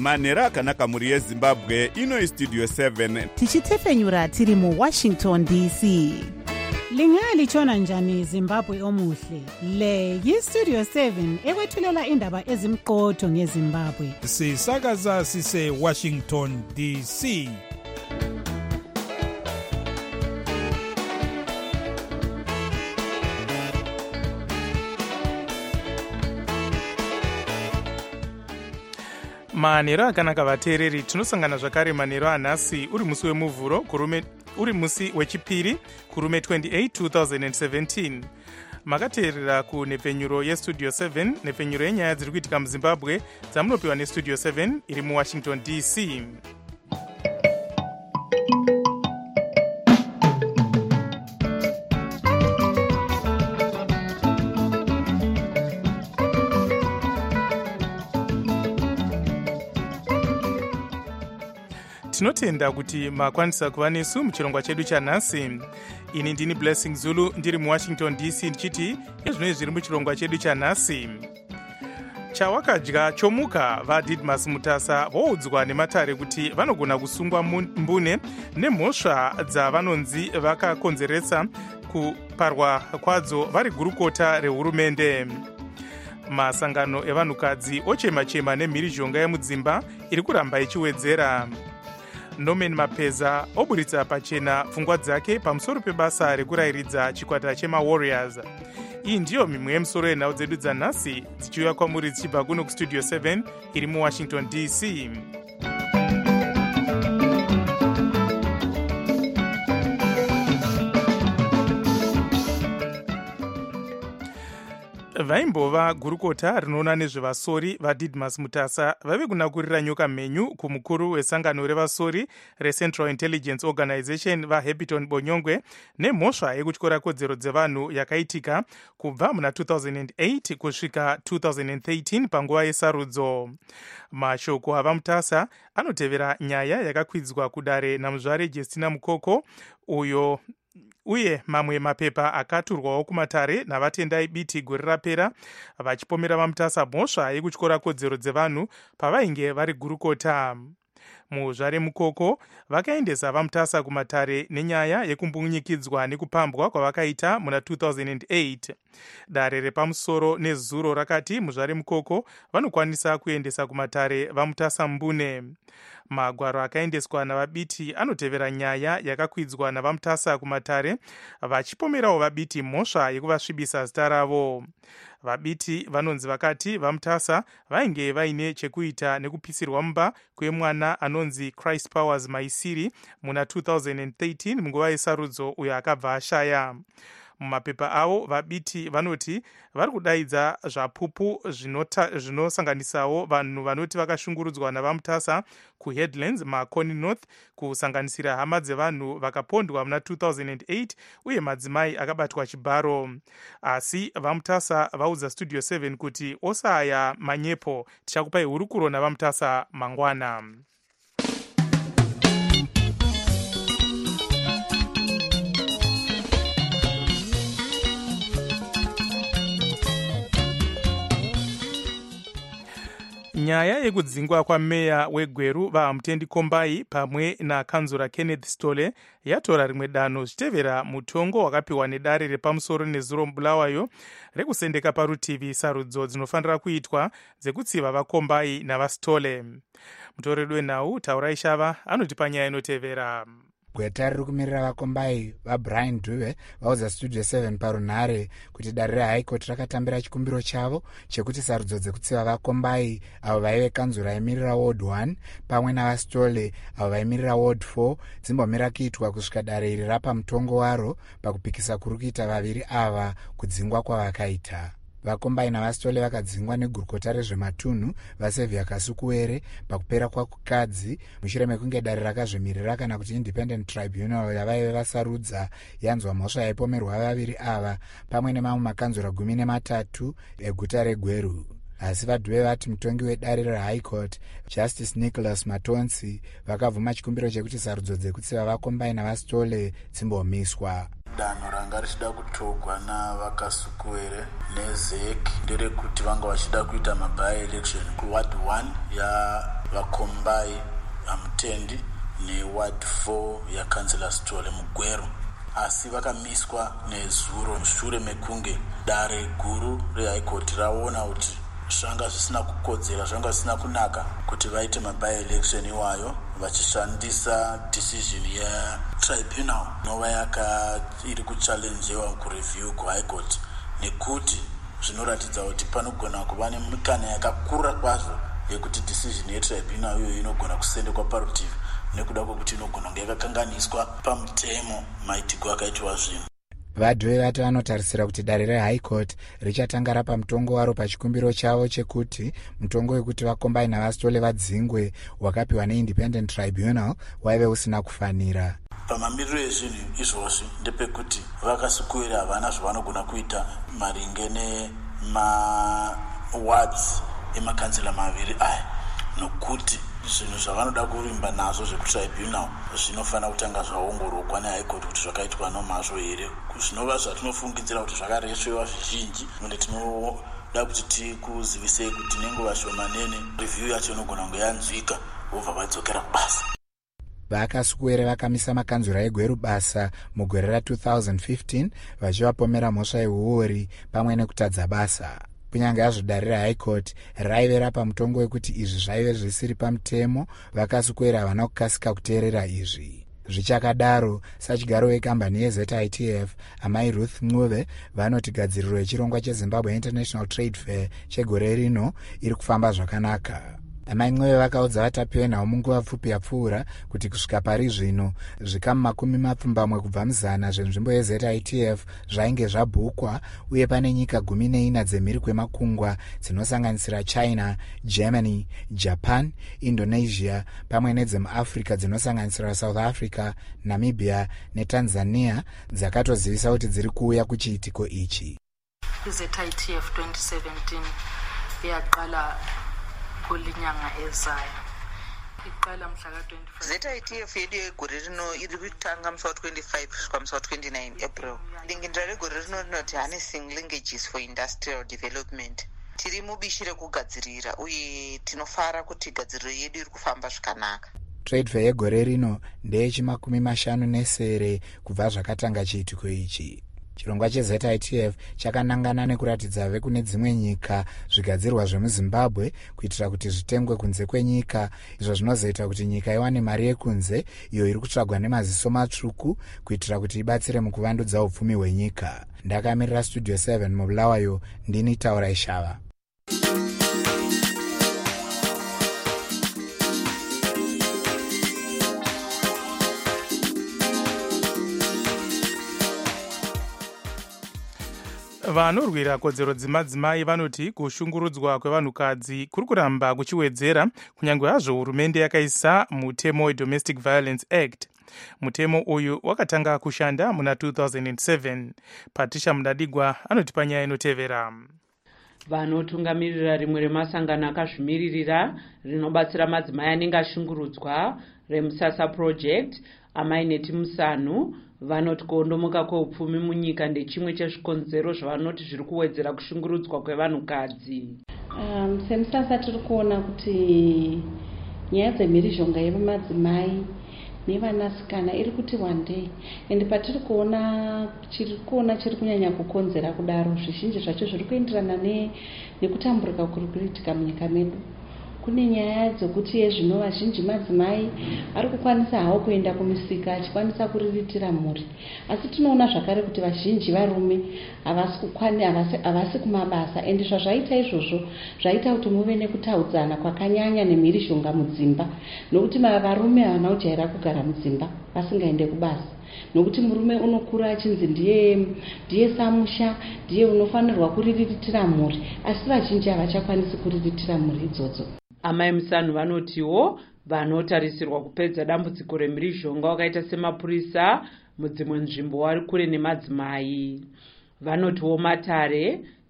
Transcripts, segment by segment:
manhero akanaka mhuri yezimbabwe. Ino Studio 7 tichitefenyura tiri muWashington DC. Lingalitshona njani Zimbabwe omuhle? Le yiStudio 7 ekwethulela indaba ezimqotho ngeZimbabwe. Sisakaza sise Washington DC. Manhero akanaka vateereri, tinosangana zvakare manhero anhasi uri musi wemuvhuro uri musi wechipiri kurume 28 2017. Makateerera kunhepfenyuro yeStudio 7, nhepfenyuro yenyaya dziri kuitika muZimbabwe dzamunopiwa neStudio 7 iri muWashington DC. Tinotenda kuti makwanisa kuva nesu muchirongwa chedu chanhasi. Ini ndini Blessing Zulu ndiri muWashington DC ndichiti ezvinoi zviri muchirongwa chedu chanhasi. Chawakadya chomuka, vaDidmus Mutasa voudzwa nematare kuti vanogona kusungwa mbune nemhosva dzavanonzi vakakonzeresa kuparwa kwadzo vari gurukota rehurumende. Masangano evanhukadzi ochema-chema nemhirizhonga yemudzimba iri kuramba ichiwedzera. Norman Mapeza oburitsa pachena pfungwa dzake pamusoro pebasa rekurayiridza chikwata chemaWarriors. Iyi ndiyo mimwe yemusoro yenhau dzedu dzanhasi dzichiuya kwamuri dzichibva kuno kuStudio 7 iri muWashington DC. Vaimbova gurukota rinoona nezvevasori vaDidmus Mutasa vave kunakurira nyoka mhenyu kumukuru wesangano revasori reCentral Intelligence Organization vaHappyton Bonyongwe nemhosva yekutyora kodzero dzevanhu yakaitika kubva muna 2008 kusvika 2013 panguva yesarudzo. Mashoko avaMutasa anotevera nyaya yakakwidzwa kudare namuzvare Justina Mukoko uye mamwe mapepa akaturwawo kumatare navatendai biti gore rapera vachipomera vaMutasa mhosva yekutyora kodzero dzevanhu pavainge vari gurukota. Muzvare Mukoko vakaendesa vaMutasa kumatare nenyaya yekumbunyikidzwa nekupambwa kwavakaita muna 2008. Dare repamusoro nezuro rakati muzvare Mukoko vanokwanisa kuendesa kumatare vaMutasa mbune. Magwaro akaendeswa navabiti anotevera nyaya yakakwidzwa navaMutasa kumatare vachipomerawo vabiti mhosva yekuvasvibisa zita ravo. Vabiti vanonzi vakati vaMutasa vainge vaine chekuita nekupisirwa mumba kwemwana anonzi Christ Powers Maisiri muna 2013 munguva yesarudzo uyo akabva ashaya. Mumapepa avo vabiti vanoti vari kudaidza zvapupu zvinosanganisawo vanhu vanoti vakashungurudzwa navaMutasa kuHeadlands maConny North, kusanganisira hama dzevanhu vakapondwa muna 2008 uye madzimai akabatwa chibharo. Asi vaMutasa vaudza Studio 7 kuti osaya manyepo, tichakupai hurukuro navaMutasa mangwana. Nyaya yekudzingwa kwameya weGweru vaMutendi Kombai pamwe nakanzura Kenneth Stole yatora rimwe danho zvichitevera mutongo wakapiwa nedare repamusoro nezuro Bulawayo rekusendeka parutivi sarudzo dzinofanira kuitwa dzekutsiva vaKombai navaStole. Mutoreri wenhau Taurai Shava anotipa nyaya inotevera. Gweta riri kumirira vaKombai vaBrian Dube vaudza Studio 7 parunhare kuti dare reHigh Court rakatambira chikumbiro chavo chekuti sarudzo dzekutsiva vaKombai avo vaive kanzura yaimirira Ward 1 pamwe navaStole avo vaimirira Ward 4 dzimbomira kuitwa kusvika dare iri rapa mutongo waro pakupikisa kuri kuita vaviri ava kudzingwa kwavakaita. VaKombai navaStole vakadzingwa negurukota rezvematunhu vaSevhia Kasukuwere pakupera kwakukadzi mushure mekunge dare rakazvimirira kana kuti Independent Tribunal yavaive vasarudza yanzwa mhosva yaipomerwa vaviri ava pamwe nemamwe makanzura 13 eguta reGweru. asi vadhuve vati mutongi wedare rehigh court Justice Nicholas Matonsi vakabvuma chikumbiro chekuti sarudzo dzekutsiva vakombai navastole dzimbomiswa. Danho ranga richida kutogwa navakasukuwere nezek nderekuti vanga vachida kuita maby-election kuward 1 yavakombai Hamutendi neward 4 yakansela Stole Mugweru, asi vakamiswa nezuro shure mekunge dare guru rehigh court raona kuti zvanga zvisina kukodzera, zvanga zvisina kunaka kuti vaite maby-election iwayo vachishandisa decision yetribunal inova iri kuchallenjewa kureview kuhigh court, nekuti zvinoratidza kuti panogona kuva nemikana yakakura kwazvo yekuti decision yetribunal iyoyo inogona kusendekwa parutivi nekuda kwekuti inogona kunge yakakanganiswa pamutemo maitirwo akaitwa zvinhu. Vadhuve vati vanotarisira kuti dare rehigh court richatanga rapa mutongo waro pachikumbiro chavo chekuti mutongo wekuti vakombai navastole vadzingwe wakapiwa neindependent tribunal waive usina kufanira. Pamamiriro ezvinhu izvozvi ndepekuti vakasukuwira havana zvavanogona kuita maringe nemawards emakansela maviri aya, nokuti zvinhu zvavanoda kurimba nazvo zvekutribunal zvinofanira kutanga zvaongororwa nehigh court kuti zvakaitwa nomazvo here. Zvinova zvatinofungidzira kuti zvakaresvewa zvizhinji, uye tinoda kuti tikuzivisei kuti nenguva shomanene review yacho inogona kunge yanzwika vobva vadzokera kubasa. Vakasukuwere vakamisa makanzura egweru basa mugore ra2015 vachivapomera mhosva yeuori pamwe nekutadza basa. Kunyange hazvo dare rehigh court raive rapa mutongo wekuti izvi zvaive zvisiri pamutemo, vakasukuwere havana kukasika kuteerera izvi. Zvichakadaro, sachigaro wekambani yeZITF amai Ruth Mncube vanoti gadziriro yechirongwa cheZimbabwe International Trade Fair chegore rino iri kufamba zvakanaka. Amai Mncube vakaudza vatapiwe nhau munguva pfupi yapfuura kuti kusvika pari zvino zvikamu 20 kubva muzana zvenzvimbo yeZITF zvainge zvabhukwa, uye pane nyika 14 dzemhiri kwemakungwa dzinosanganisira China, Germany, Japan, Indonesia pamwe nedzemuAfrica dzinosanganisira South Africa, Namibia neTanzania dzakatozivisa kuti dziri kuuya kuchiitiko ichi. ZITF 2017 yaqala kulinyanga ezayo. Iqala mhla ka-25. ZITF yedu yegore rino iri kutanga musi wa-25 kusvika musi wa-29 April. Dingindira regore rino rinoti Harnessing Linkages for Industrial Development. Tiri mubishi rekugadzirira uye tinofara kuti gadziriro yedu iri kufamba zvakanaka. Trade fair yegore rino ndeye50 kubva zvakatanga chiitiko ichi. Chirongwa cheZITF chakanangana nekuratidza vekune dzimwe nyika zvigadzirwa zvemuZimbabwe kuitira kuti zvitengwe kunze kwenyika, izvo zvinozoita kuti nyika iwane mari yekunze iyo iri kutsvagwa nemaziso matsvuku kuitira kuti ibatsire mukuvandudza upfumi hwenyika. Ndakamirira Studio 7 mubulawayo, ndini Taura Ishava. Vanorwira kodzero dzemadzimai vanoti kushungurudzwa kwevanhukadzi kuri kuramba kuchiwedzera kunyange hazvo hurumende yakaisa mutemo weDomestic Violence Act. Mutemo uyu wakatanga kushanda muna 2007. Patricia Mudadigwa anoti panyaya inotevera. Vanotungamirira rimwe remasangano akazvimiririra rinobatsira madzimai anenge ashungurudzwa reMusasa Project, Amai Neti Musanu, vanoti kuondomoka kweupfumi munyika ndechimwe chezvikonzero zvavanoti zviri kuwedzera kushungurudzwa kwevanhukadzi. SEMUSASA tiri kuona kuti nyaya dzemhirizhonga yevamadzimai nevanasikana iri kuti wandei, ende patiri kuona chiri kunyanya kukonzera kudaro zvizhinji zvacho zviri kuenderana nekutamburuka kuri kuitika munyika medu. Kune nyaya dzokuti yezvino vazhinji madzimai ari kukwanisa hawo kuenda kumisika achikwanisa kuriritira mhuri, asi tinoona zvakare kuti vazhinji varume havasi kumabasa, ende zvazvaita izvozvo zvaita kuti muve nekutaudzana kwakanyanya nemhirizhonga mudzimba, nokuti varume havana kujaira kugara mudzimba vasingaende kubasa, nokuti murume unokura achinzi ndiye samusha, ndiye unofanirwa kuriritira mhuri, asi vazhinji havachakwanisi kuriritira mhuri idzodzo. Amai Musanu vanotiwo vanotarisirwa kupedza dambudziko remhirizhonga wakaita semapurisa mudzimwe nzvimbo vari kure nemadzimai. Vanotiwo Matare,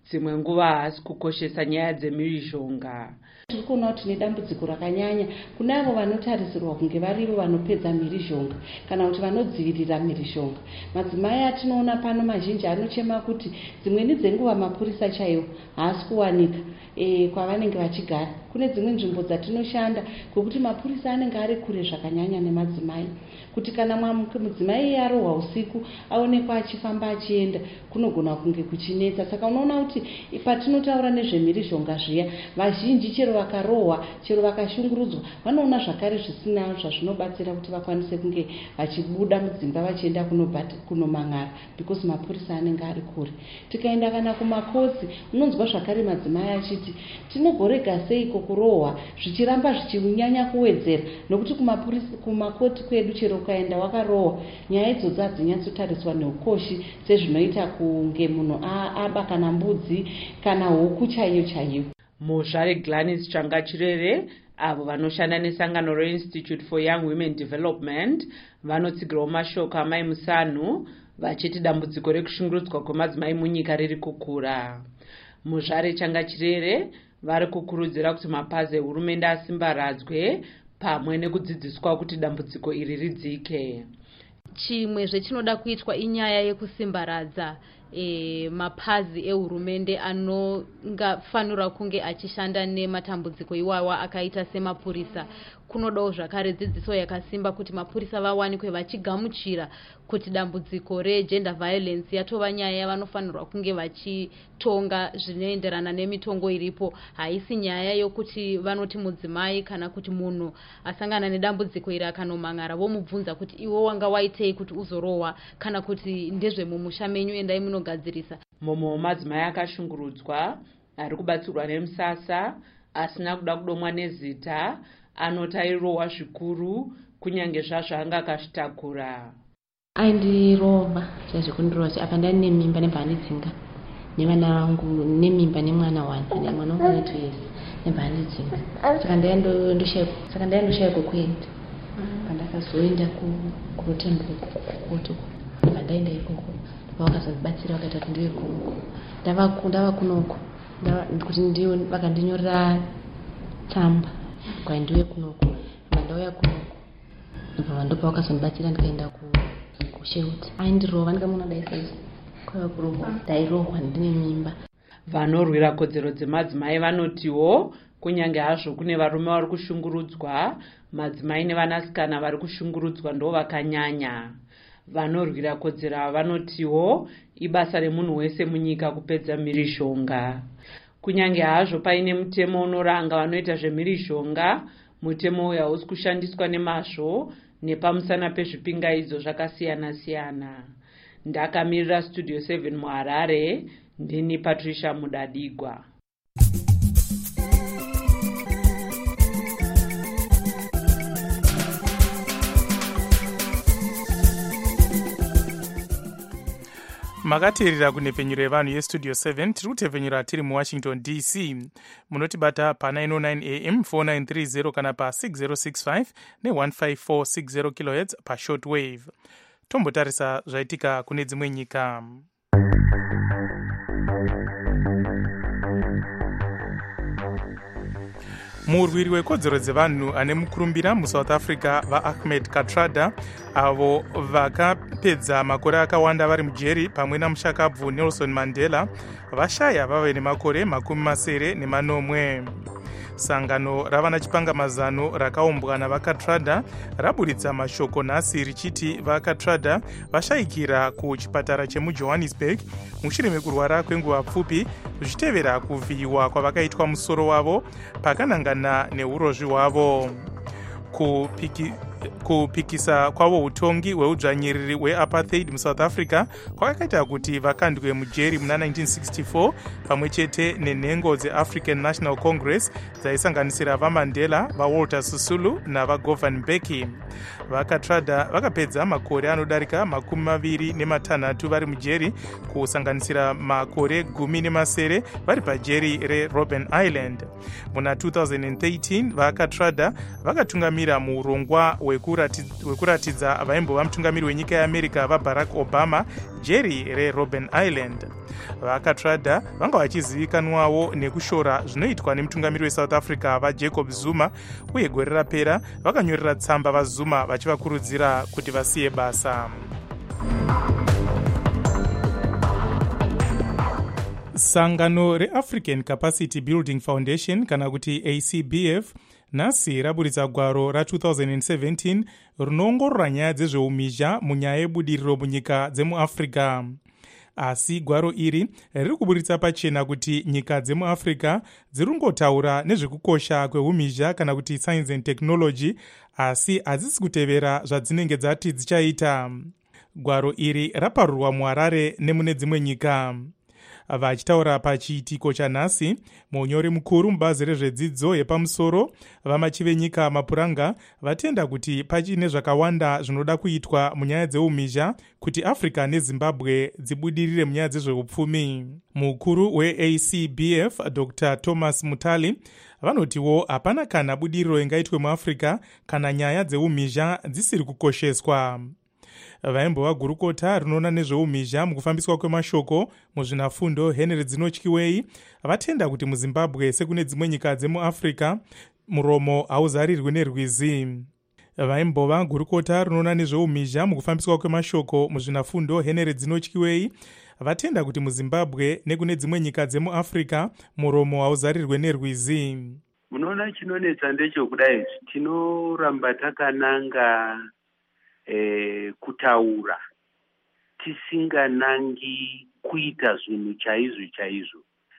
dzimwe nguva haasi kukoshesa nyaya dzemhirizhonga. Tiri kuona kuti tine dambudziko rakanyanya kune avo vanotarisirwa kunge varivo vanopedza mhirizhonga kana kuti vanodzivirira mhirizhonga. Madzimai atinoona pano mazhinji anochema kuti dzimweni dzenguva mapurisa chaiwo haasi kuwanika kwavanenge vachigara. Kune dzimwe nzvimbo dzatinoshanda kwekuti mapurisa anenge ari kure zvakanyanya nemadzimai, kuti kana mudzimai arohwa usiku aonekwa achifamba achienda kunogona kunge kuchinetsa. Saka unoona kuti patinotaura nezvemhirizhonga zviya, vazhinji chero vakarohwa, chero vakashungurudzwa, vanoona zvakare zvisina zvazvinobatsira kuti vakwanise kunge vachibuda mudzimba vachienda kunomang'ara because mapurisa anenge ari kure. Tikaenda kana kumakotsi, unonzwa zvakare madzimai achiti tinogorega seiko kurohwa zvichiramba zvichinyanya kuwedzera, nokuti kumakoti kwedu chero ukaenda wakarohwa, nyaya idzodzo hadzinyatsotariswa neukoshi sezvinoita kunge munhu aba kana mbudzi kana huku chaiyo chaiyo. Muzvare Gladys Changachirere avo vanoshanda nesangano reInstitute for Young Women Development vanotsigirawo mashoko amai Musanu vachiti dambudziko rekushungurudzwa kwemadzimai munyika riri kukura. Muzvare Changachirere vari kukurudzira kuti mapazi ehurumende asimbaradzwe pamwe nekudzidziswa kuti dambudziko iri ridzike. Chimwe zvechinoda kuitwa inyaya yekusimbaradza mapazi ehurumende anongafanira kunge achishanda nematambudziko iwawa akaita semapurisa. Kunodawo zvakare dzidziso yakasimba kuti mapurisa vawanikwe vachigamuchira kuti dambudziko regender violence yatova nyaya yavanofanirwa kunge vachitonga zvinoenderana nemitongo iripo. Haisi nyaya yokuti vanoti mudzimai kana kuti munhu asangana nedambudziko iri akanomang'ara vomubvunza kuti iwe wanga waitei kuti uzorohwa kana kuti ndezvemumusha menyu endai munogadzirisa. Mumwe wemadzimai akashungurudzwa ari kubatsirwa nemusasa asina kuda kudomwa nezita anoti airohwa zvikuru kunyange zvazvo anga akazvitakura. Aindirova zvazvikundirohwa apa ndani nemimba nebhandidzinga nevana vangu nemimba nemwana wangu mwana wangu ane 2 years nebhandidzinga. Saka ndaindoshaya kwekuenda pandakazoenda kurotenburg kukoto pandaenda ikoko ndopavakazondibatsira vakaita kuti ndive ikoko. Ndava kunoko kuti ndiyo vakandinyorera tsamba kwaindiwe kunoko mandauya kunoko ndopa vakazondibatsira ndikaenda kushelter. Aindirova ndikamuona daisaisi kwaiva kurohwa, ndairohwa ndine mimba. Vanorwira kodzero dzemadzimai vanotiwo kunyange hazvo kune varume vari kushungurudzwa, madzimai nevanasikana vari kushungurudzwa ndo vakanyanya. Vanorwira kodzero ava vanotiwo ibasa remunhu wese munyika kupedza mhirizhonga. Kunyange hazvo paine mutemo unoranga vanoita zvemhirizhonga, mutemo uyu hausi kushandiswa nemazvo nepamusana pezvipingaidzo zvakasiyana-siyana. Ndakamirira Studio 7 muHarare, ndini Patricia Mudadigwa. Makateerera kunhepfenyuro yevanhu yestudio 7 tiri kutepfenyura tiri muWashington DC. Munotibata pa 909 AM 4930 kana pa 6065 ne15460 kHz pa shortwave. Tombotarisa zvaitika kune dzimwe nyika. Murwiri wekodzero dzevanhu ane mukurumbira muSouth Africa vaAhmed Kathrada avo vakapedza makore akawanda vari mujeri pamwe namushakabvu Nelson Mandela vashaya vave nemakore 80. Sangano ravana chipangamazano rakaumbwa navaKathrada raburitsa mashoko nhasi richiti vaKathrada vashayikira kuchipatara chemuJohannesburg mushure mekurwara kwenguva pfupi zvichitevera kuvhiyiwa kwavakaitwa musoro wavo pakanangana neurozvi hwavo. Kupikisa kwavo utongi hweudzvanyiriri hweapartheid muSouth Africa kwakaita kuti vakandwe mujeri muna 1964 pamwe chete nenhengo dzeAfrican National Congress dzaisanganisira vaMandela, vaWalter Sisulu navaGovan Mbeki. VaKathrada vakapedza makore anodarika 26 vari mujeri kusanganisira makore 10 vari pajeri reRobben Island. Muna 2013 vaKathrada vakatungamira muurongwa hwekuratidza vaimbova mutungamiri wenyika yeAmerica vaBarack Obama jeri reRobben Island. vakatrada vanga vachizivikanwawo nekushora zvinoitwa nemutungamiri weSouth Africa vaJacob Zuma, uye gore rapera vakanyorera tsamba vaZuma vachivakurudzira kuti vasiye basa. Sangano reAfrican Capacity Building Foundation kana kuti ACBF nhasi raburitsa gwaro ra2017 rinoongorora nyaya dzezveumhizha munyaya yebudiriro munyika dzemuAfrica. Asi gwaro iri riri kuburitsa pachena kuti nyika dzemuAfrica dziringotaura nezvekukosha kweumhizha kana kuti science and technology, asi hadzisi kutevera zvadzinenge dzati dzichaita. Gwaro iri raparurwa muHarare nemune dzimwe nyika. Vachitaura pachiitiko chanhasi, munyori mukuru mubazi rezvedzidzo yepamusoro vamachivenyika mapuranga vatenda kuti pachine zvakawanda zvinoda kuitwa munyaya dzeumhizha kuti Africa neZimbabwe dzibudirire munyaya dzezveupfumi. Mukuru weACBF Dr. Thomas Mutali vanotiwo hapana kana budiriro ingaitwe muAfrica kana nyaya dzeumhizha dzisiri kukosheswa. Vaimbova gurukota rinoona nezveumhizha mukufambiswa kwemashoko muzvinafundo Henry Dzinotyiwei vatenda kuti muZimbabwe sekune dzimwe nyika dzemuAfrica muromo hauzarirwi nerwizi. Vaimbova gurukota rinoona nezveumhizha mukufambiswa kwemashoko muzvinafundo Henry Dzinotyiwei vatenda kuti muZimbabwe nekune dzimwe nyika dzemuAfrica muromo hauzarirwe nerwizi. Munoona chinonetsa ndechokudai tinoramba takananga kutaura tisinganangi kuita zvinhu chaizvo.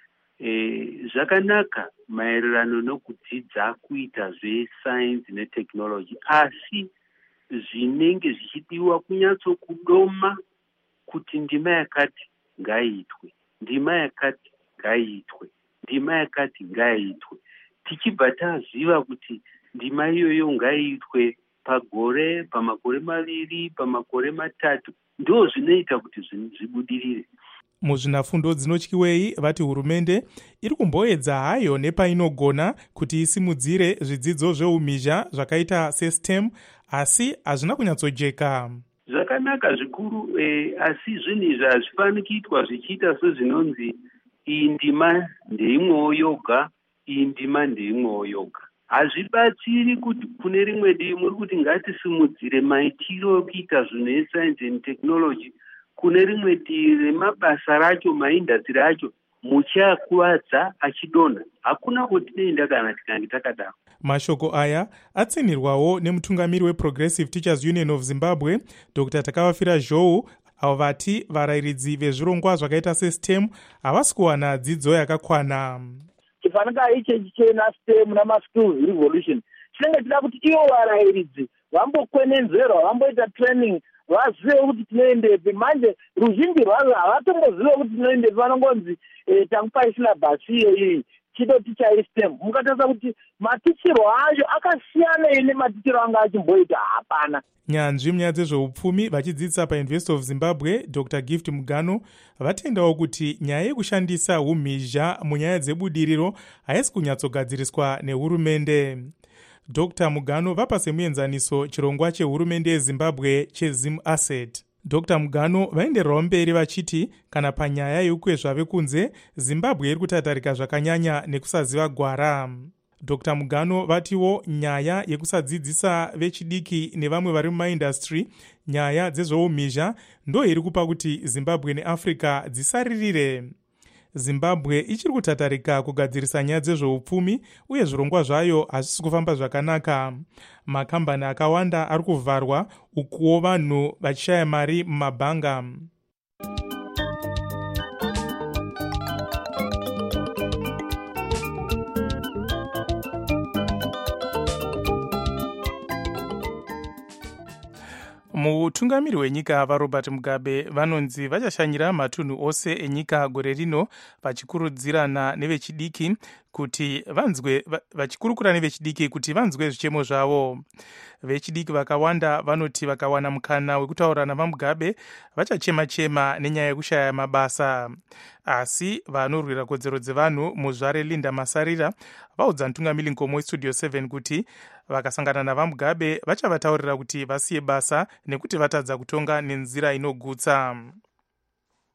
Zvakanaka maererano nokudzidza kuita zvesayenzi netechnology, asi zvinenge zvichidiwa kunyatsokudoma kuti ndima yakati ngaiitwe, ndima yakati ngaiitwe, ndima yakati ngaiitwe, tichibva taziva kuti ndima iyoyo ngaiitwe pagore, pamakore maviri, pamakore matatu, ndo zvinoita kuti zvibudirire. Muzvinafundo Dzinotyiwei vati hurumende iri kumboedza hayo nepainogona kuti isimudzire zvidzidzo zveumhizha zvakaita seSTEM, asi hazvina kunyatsojeka. Zvakanaka zvikuru, asi zvinhu izvi hazvifani kuitwa zvichiita sezvinonzi iyi ndima ndeimwewo yoga, iyi ndima ndeimwewo yoga. Hazvibatsiri kuti kune rimwe divi muri kuti ngatisimudzire maitiro ekuita zvinhu escience and technology, kune rimwe divi remabasa racho, maindastry acho muchiakuvadza achidonha. Hakuna kwatinoenda kana tikange takadaro. Mashoko aya atsinirwawo nemutungamiri weProgressive Teachers Union of Zimbabwe Dr. Takavafira Zhou, avo vati varayiridzi vezvirongwa zvakaita seSTEM havasi kuwana dzidzo yakakwana. Chifanika ichi chena STEM namaskills revolution chinenge chida kuti ivo varayiridzi vambokwenenzverwa, vamboita training, vazive kuti tinoendepi. Manje ruzhinji rwavo havatombozive kuti tinoendepi, vanongonzi tangupai silabhasi iyi chidoti chaistem. Mukatarisa kuti matichiro acho akasiyana nematichiro anga achimboita hapana. Nyanzvi munyaya dzezveupfumi vachidzidzisa paUniversity of Zimbabwe Dr. Gift Mugano vatendawo kuti nyaya yekushandisa umhizha munyaya dzebudiriro haisi kunyatsogadziriswa nehurumende. Dr. Mugano vapa semuenzaniso chirongwa chehurumende yeZimbabwe cheZim Asset. Dr. Mugano vaendererawo mberi vachiti kana panyaya yeukwezva vekunze Zimbabwe iri kutatarika zvakanyanya nekusaziva gwara. Dr. Mugano vatiwo nyaya yekusadzidzisa vechidiki nevamwe vari mumaindastry nyaya dzezveumhizha ndo iri kupa kuti Zimbabwe neAfrica dzisaririre. Zimbabwe ichiri kutatarika kugadzirisa nyaya dzezveupfumi uye zvirongwa zvayo hazvisi kufamba zvakanaka. Makambani akawanda ari kuvharwa ukuwo vanhu vachishaya mari mumabhanga. Mutungamiri wenyika vaRobert Mugabe vanonzi vachashanyira matunhu ose enyika gore rino vachikurudzirana nevechidiki kuti vachikurukura nevechidiki kuti vanzwe zvichemo zvavo. Vechidiki vakawanda vanoti vakawana mukana wekutaura navaMugabe vachachema-chema nenyaya yekushaya mabasa. Asi vanorwira kodzero dzevanhu muzvare Linda Masarira vaudza mutungamiri nkomo weStudio 7 kuti vakasangana navaMugabe vachavataurira kuti vasiye basa nekuti vatadza kutonga nenzira inogutsa.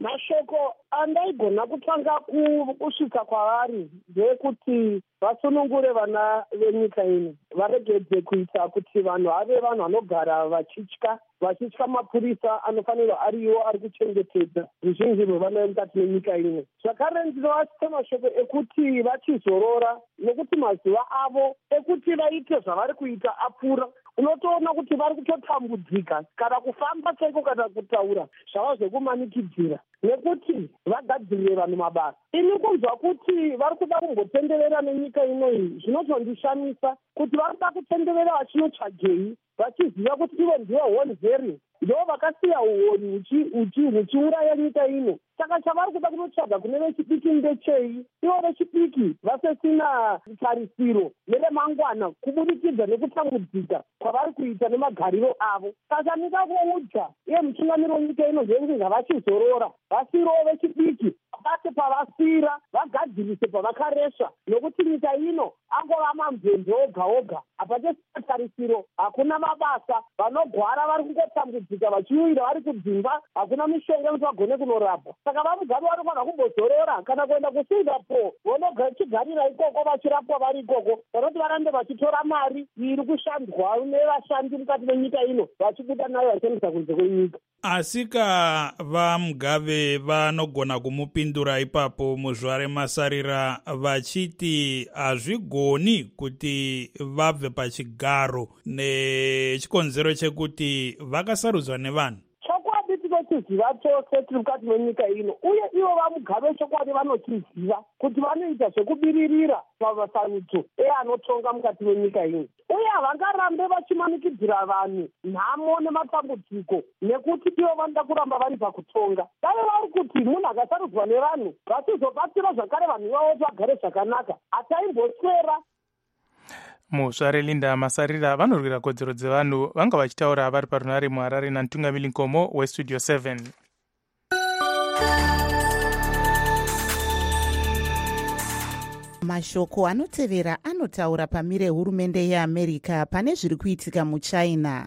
mashoko andaigona kutanga kusvika kwavari ndeyekuti vasunungure vana venyika ino, varegedze kuita kuti vanhu ave vanhu vanogara vachitya mapurisa anofanirwa ariwo ari kuchengetedza ruzhinji rwevana mukati menyika ino. Zvakare ndinovasita mashoko ekuti vachizorora nekuti mazuva avo ekuti vaite zvavari kuita apfuura. Unotoona kuti vari kutotambudzika kana kufamba chaiko kana kutaura zvava zvekumanikidzira nekuti vagadzirire vanhu mabasa. Ini kunzwa kuti vari kuda kumbotenderera nenyika ino iyi zvinotondishamisa kuti vari kuda kutenderera vachinotsvagei vachiziva kuti ivo ndivo honi heri ndo vakasiya uoni huchiuraya nyika ino. Saka chavari kuda kunotsvaga kune vechidiki ndechei, ivo vechidiki vasesina tarisiro neremangwana kubudikidza nekutambudzika kwavari kuita nemagariro avo. Saka nika kuudza iye mutungamiri wenyika ino ndeyekuti ngavachizorora vasirowo vechidiki bate pavasira vagadzirise pavakaresha, nokuti nyika ino angova mamvemve oga oga, hapachesina tarisiro, hakuna mabasa, vanogwara vari kungotambudzika vachiuira vari kudzimba, hakuna mishonga yekuti vagone kunorapwa. Saka vamugari vanofanira kumbozorora kana kuenda kuSingapore vonochigarira ikoko vachirapwa vari ikoko, vanoti varambe vachitora mari iri kushandwa nevashandi mukati menyika ino vachibuda nayo vachiendesa kunze kwenyika. Asika vaMugabe vanogona kumupindura ipapo muzuva remasarira vachiti hazvigoni kuti vabve pachigaro nechikonzero chekuti vakasarudzwa nevanhu. Chokwadi tinochiziva chose tiri mukati menyika ino, uye ivo vaMugabe chokwadi vanochiziva kuti vanoita zvekubiririra pamasarudzo anotonga mukati menyika ino, uye havangarambe vachimanikidzira vanhu nhamo nematambudziko nekuti ivo vanoda kuramba vari pakutonga. Dai vari kuti munhu akasarudzwa nevanhu vachizobatsira zvakare vanhu ivavo kuti vagare zvakanaka, hataimboswera. Muzvare Linda Masarira vanorwira kodzero dzevanhu vanga vachitaura vari parunare muHarare naMutungamiri Nkomo weStudio 7. Mashoko anotevera anotaura pamire hurumende yeAmerica pane zviri kuitika muChina.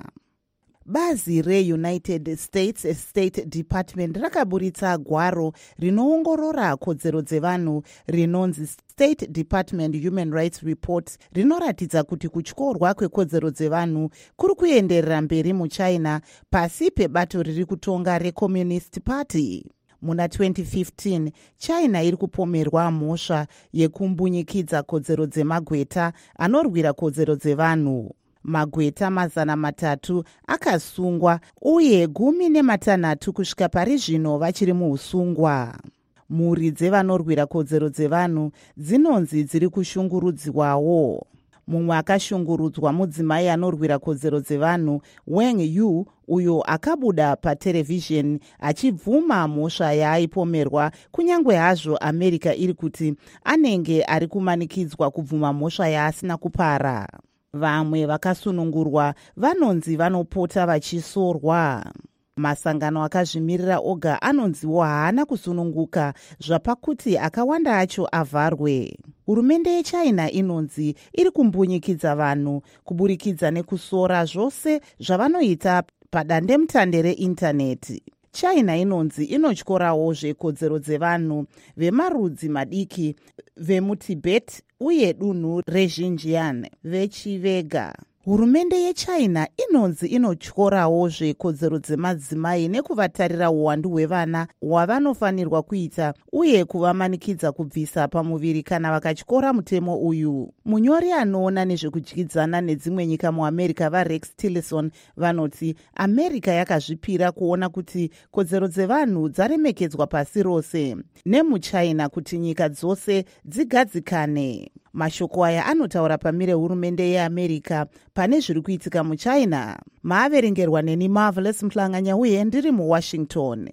Bazi reUnited States State Department rakaburitsa gwaro rinoongorora kodzero dzevanhu rinonzi State Department Human Rights Report rinoratidza kuti kutyorwa kwekodzero dzevanhu kuri kuenderera mberi muChina pasi pebato riri kutonga reCommunist Party. Muna 2015, China iri kupomerwa mhosva yekumbunyikidza kodzero dzemagweta anorwira kodzero dzevanhu. Magweta 300 akasungwa uye 16 kusvika pari zvino vachiri muusungwa. Mhuri dzevanorwira kodzero dzevanhu dzinonzi dziri kushungurudzwawo. Mumwe akashungurudzwa mudzimai anorwira kodzero dzevanhu Wang Yu, uyo akabuda paterevhizheni achibvuma mhosva yaaipomerwa kunyange hazvo America iri kuti anenge ari kumanikidzwa kubvuma mhosva yaasina kupara. Vamwe vakasunungurwa vanonzi vanopota vachisorwa. Masangano akazvimirira oga anonziwo haana kusununguka zvapakuti akawanda acho avharwe. Hurumende yeChina inonzi iri kumbunyikidza vanhu kuburikidza nekusora zvose zvavanoita padandemutande reindaneti. China inonzi inotyorawo zvekodzero dzevanhu vemarudzi madiki vemuTibet uye dunhu reXinjiang vechivega. Hurumende yeChina inonzi inotyorawo zvekodzero dzemadzimai nekuvatarira uwandu hwevana hwavanofanirwa kuita uye kuvamanikidza kubvisa pamuviri kana vakatyora mutemo uyu. Munyori anoona nezvekudyidzana nedzimwe nyika muAmerica vaRex Tillerson vanoti America yakazvipira kuona kuti kodzero dzevanhu dzaremekedzwa pasi rose, nemuChina kuti nyika dzose dzigadzikane. Mashoko aya anotaura pamire hurumende yeAmerica pane zviri kuitika muChina. Maaverengerwa neni Marvelous Mhlanganya uye ndiri muWashington.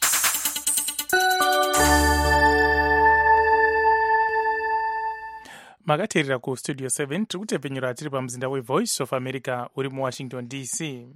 Makateerera kuStudio 7 tiri kutepfenyura tiri pamuzinda weVoice of America uri muWashington DC.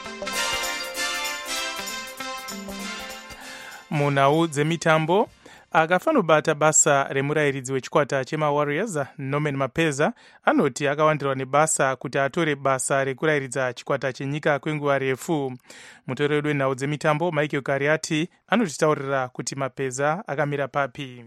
Munhau dzemitambo, akafanobata basa remurayiridzi wechikwata chemawarriors norman mapeza anoti akawandirwa nebasa kuti atore basa rekurayiridza chikwata chenyika kwenguva refu. mutori wedu wenhau dzemitambo michael kariati anotitaurira kuti mapeza akamira papi.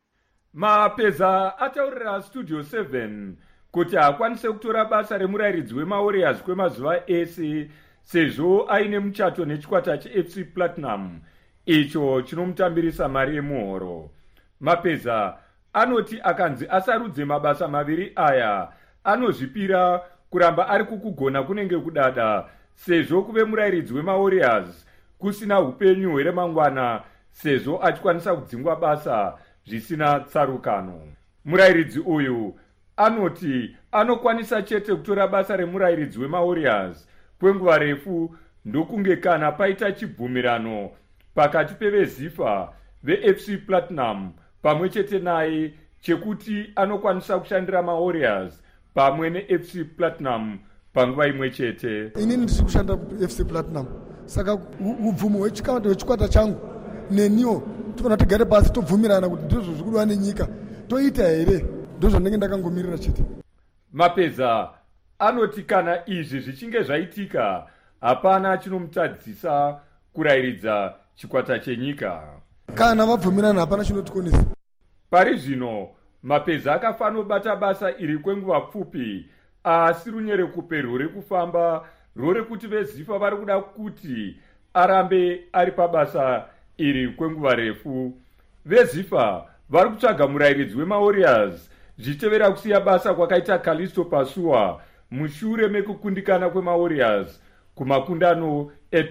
Mapeza ataurira studio 7 kuti akwanise kutora basa remurayiridzi wemawarriors kwemazuva ese sezvo aine muchato nechikwata chefc platinum icho chinomutambirisa mari yemuhoro. Mapeza anoti akanzi asarudze mabasa maviri aya anozvipira kuramba ari kukugona kunenge kudada sezvo kuve murayiridzi wemawarriors kusina upenyu hweremangwana sezvo achikwanisa kudzingwa basa zvisina tsarukano. Murayiridzi uyu anoti anokwanisa chete kutora basa remurayiridzi wemawarriors kwenguva refu ndokunge kana paita chibvumirano pakati pevezifa vefc platinum pamwe chete naye chekuti anokwanisa kushandira mawarriors pamwe nefc platinum panguva imwe chete. Inini ndiri kushanda fc platinum saka ubvumo hwechikwata changu neniwo tofana tigare pasi tobvumirana kuti ndizvo zviri kudiwa nenyika toita here, ndozvo ndenge ndakangomirira chete. Mapeza anoti kana izvi zvichinge zvaitika hapana chinomutadzisa kurayiridza chikwata chenyika. Kana vabvumirana hapana chinotikonesa. Pari zvino Mapeza akafanobata basa iri kwenguva pfupi asi runyerekupe rwuri kufamba rwurekuti vezifa vari kuda kuti arambe ari pabasa iri kwenguva refu. Vezifa vari kutsvaga murayiridzi wemawarriors zvichitevera kusiya basa kwakaita Callisto Pasua mushure mekukundikana kwemawarriors kumakundano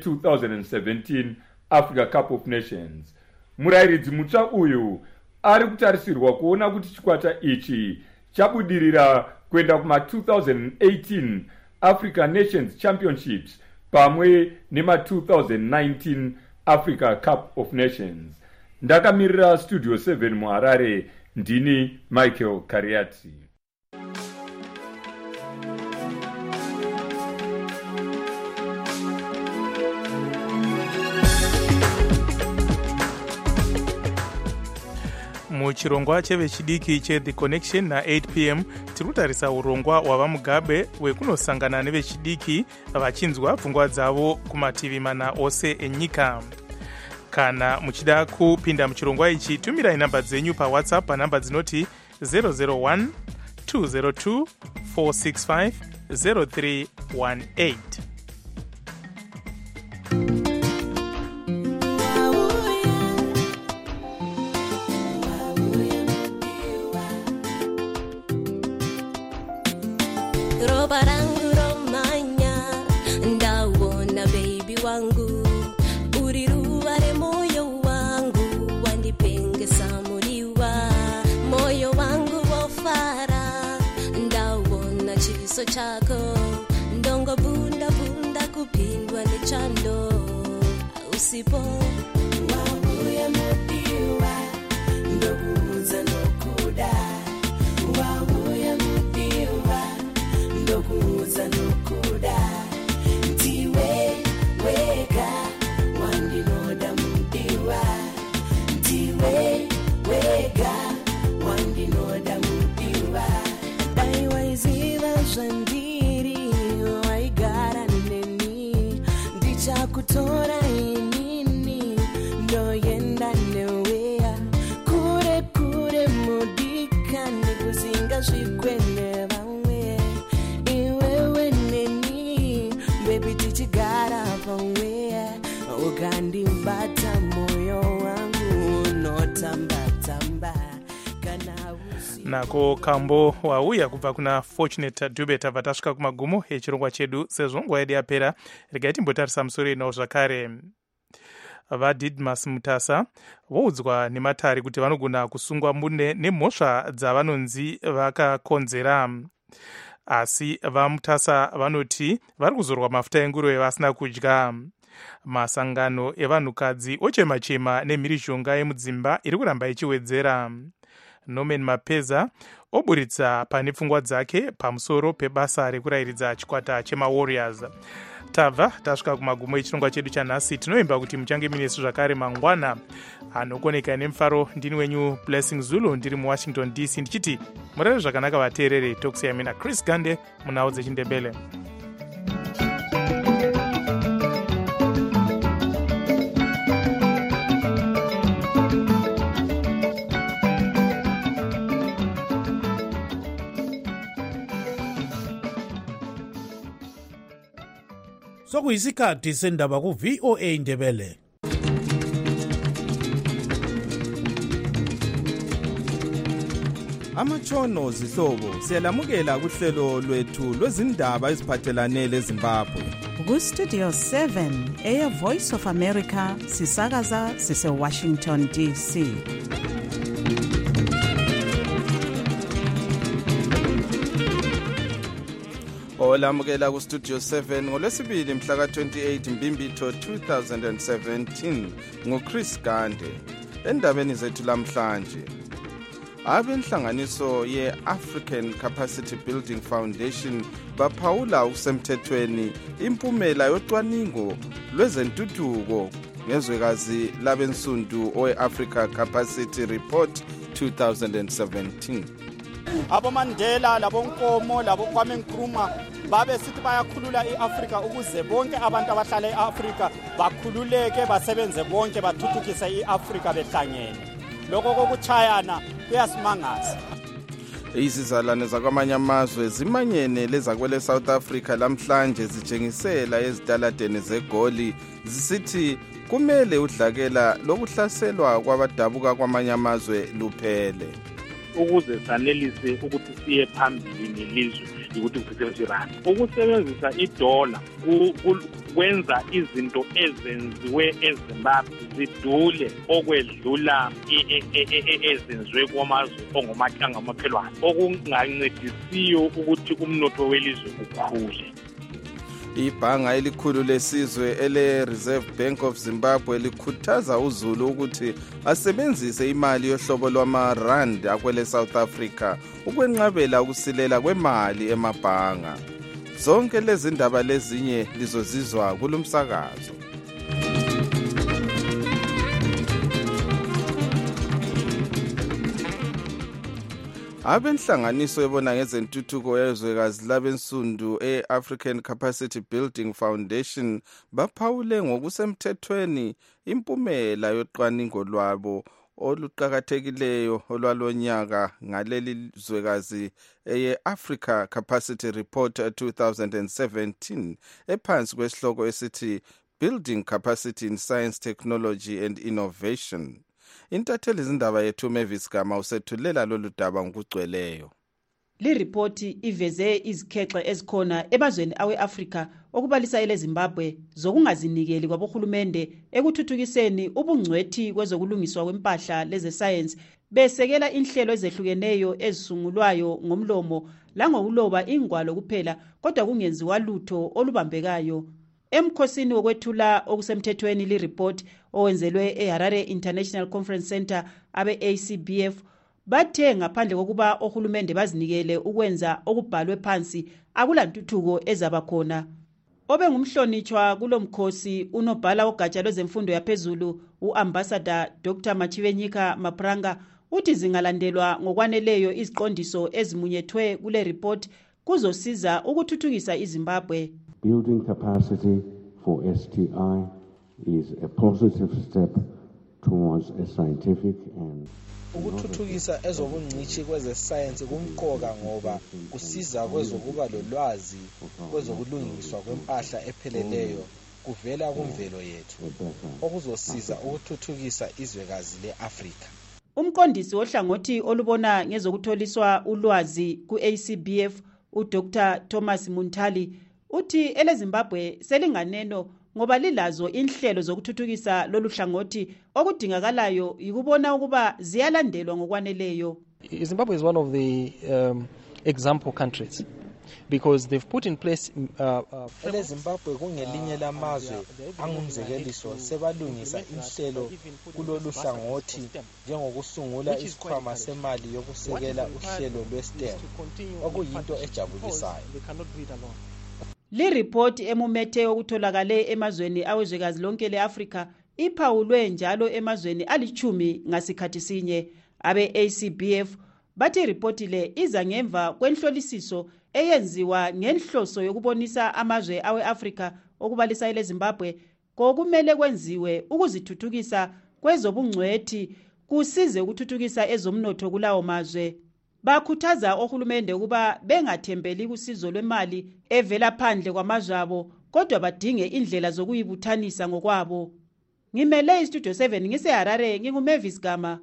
e2017 Africa Cup of Nations. Murayiridzi mutsva uyu ari kutarisirwa kuona kuti chikwata ichi chabudirira kuenda kuma2018 Africa Nations Championships pamwe nema2019 Africa Cup of Nations. Ndakamirira Studio 7 muHarare, ndini Michael Kariati. muchirongwa chevechidiki cheThe Connection na8 p.m. tiri kutarisa urongwa hwava mugabe wekunosangana nevechidiki vachinzwa pfungwa dzavo kumativi mana ose enyika. Kana muchida kupinda muchirongwa ichi, tumirai namba dzenyu pawhatsapp panamba dzinoti 001 202 465 0318. chako ndongo bunda bunda kupindwa nechando usipo wabuya mudiwa ndokuudza nokuda wabuya mudiwa ndokuudza nokuda ndiwe wega wandinoda mudiwa ndiwe wega wandinoda mudiwa daiwaiziva zvandiri waigara neni ndichakutora inini ndoenda neweya kure kure mudika nekuzinga zvikwene vamwe iwewe neni bebi tichigara pamwe ukandibata moyo wangu unotambatamba nako kambo wauya kubva kuna Fortunate Dube tabva tasvika kumagumo echirongwa chedu. Sezvo nguva yedu yapera, regai timbotarisa musoro inawo zvakare. VaDidmus Mutasa voudzwa nematare kuti vanogona kusungwa mbune nemhosva dzavanonzi vakakonzera. Asi vaMutasa vanoti vari kuzorwa mafuta enguruve vasina kudya. Masangano evanhukadzi ochema-chema nemhirishonga yemudzimba iri kuramba ichiwedzera. Norman Mapeza oburitsa pane pfungwa dzake pamusoro pebasa rekurayiridza chikwata chemawarriors. tabva tasvika kumagumo echirongwa chedu chanhasi. Tinoimba kuti muchange minesu zvakare mangwana anokoneka nemufaro. Ndini wenyu Blessing Zulu ndiri muWashington DC ndichiti murare zvakanaka vateereri. Tokusiyai na Chris Gande munhau dzechindebele. Sokuyisikhathi sendaba ku-VOA Indebele. Amatshono zihlobo siyalamukela kuhlelo lwethu lwezindaba eziphathelane leZimbabwe. Ku-Studio 7 Air Voice of America sisakaza sise-Washington DC. Olamukela ku-Studio 7 ngolwesibili mhla ka-28 Mbimbitho 2017 nguChris Gande. Endabeni zethu lamhlanje, abenhlanganiso ye-African Capacity Building Foundation baphawula ukusemthethweni impumela yocwaningo lwezentuthuko ngezwekazi labensundu owe-Africa Capacity Report 2017. AboMandela labonkomo laboKwame Nkrumah babe sithi bayakhulula iAfrika ukuze bonke abantu abahlala eAfrika bakhululeke basebenze bonke bathuthukise iAfrika behlangene. Lokho kokuchayana kuyasimangaza. Izizalwane zakwamanye amazwe zimanyene lezakwele South Africa lamhlanje zitshengisela ezitaladeni zeGoli zisithi kumele udlakela lokuhlaselwa kwabadabuka kwamanye amazwe luphele. Ukuze sanelise ukuthi siye phambili nelizwe ukuthi kusebenzise irandi. Ukusebenzisa idola kwenza izinto ezenziwe eZimbabwe zidule okwedlula ezenziwe kwamazwe ongomakhelwane, okungancedisiyo ukuthi umnotho welizwe ukhule. Ibhanga elikhulu lesizwe ele-Reserve Bank of Zimbabwe likhuthaza uZulu ukuthi asebenzise imali yohlobo lwama-rand akwele South Africa ukwenqabela ukusilela kwemali emabhanga. Zonke lezi ndaba lezinye lizozizwa kulumsakazo. Abenhlanganiso ebona ngezentuthuko yezwekazi labensundu e-African Capacity Building Foundation baphawule ngokusemthethweni impumela yocwaningo lwabo oluqakathekileyo olwalonyaka ngaleli zwekazi eye-Africa Capacity Report 2017 ephansi kwesihloko esithi Building Capacity in Science, Technology and Innovation. Intatheli izindaba yethu Mavis Gama usethulela lolu daba ngokugcweleyo. Liripoti iveze izikhexe ezikhona emazweni awe-Afrika okubalisa eleZimbabwe zokungazinikeli kwabohulumende ekuthuthukiseni ubungcwethi kwezokulungiswa kwempahla lezesayensi besekela inhlelo ezehlukeneyo ezisungulwayo ngomlomo langokuloba ingwalo kuphela kodwa kungenziwa lutho olubambekayo. Emkhosini wokwethula okusemthethweni lireport owenzelwe eHarare International Conference Center abe-ACBF bathe ngaphandle kokuba ohulumende bazinikele ukwenza okubhalwe phansi akulantuthuko ezabakhona. Obengumhlonitshwa kulomkhosi unobhala ogatsha lwezemfundo yaphezulu uAmbassador Dr. Machivenyika Mapranga uthi zingalandelwa ngokwaneleyo iziqondiso ezimunyethwe kule report kuzosiza ukuthuthukisa iZimbabwe. Building capacity for STI is a positive step towards a scientific and ukuthuthukisa ezobungcitshi kwezesayensi kumqoka ngoba kusiza kwezokuba lolwazi kwezokulungiswa kwempahla epheleleyo kuvela kumvelo yethu okuzosiza ukuthuthukisa izwekazi leAfrika. Umqondisi wohlangothi olubona ngezokutholiswa ulwazi ku-ACBF uDr. Thomas Muntali uthi eleZimbabwe selinganeno ngoba lilazo inhlelo zokuthuthukisa lolu hlangothi okudingakalayo yikubona ukuba ziyalandelwa ngokwaneleyo. Zimbabwe is one of the example countries because they've put in place eleZimbabwe kungelinye lamazwe angumzekeliso sebalungisa inhlelo kulolu hlangothi njengokusungula isikhwama semali yokusekela uhlelo lweSTEM okuyinto ejabulisayo. liripoti emumethe okutholakale emazweni awezwekazi lonke le-Afrika iphawulwe njalo emazweni alichumi ngasikhathi sinye. Abe-ACBF bathi iripoti le iza ngemva kwenhlolisiso eyenziwa ngenhloso yokubonisa amazwe awe-Afrika okubalisa eleZimbabwe kokumele kwenziwe ukuzithuthukisa kwezobungcwethi kusize ukuthuthukisa ezomnotho kulawo mazwe. Bakhuthaza ohulumende ukuba bengathembeli kusizo lwemali evela phandle kwamazwe abo kodwa badinge indlela zokuyibuthanisa ngokwabo. Ngimele iStudio 7 ngiseHarare, nginguMavis Gama.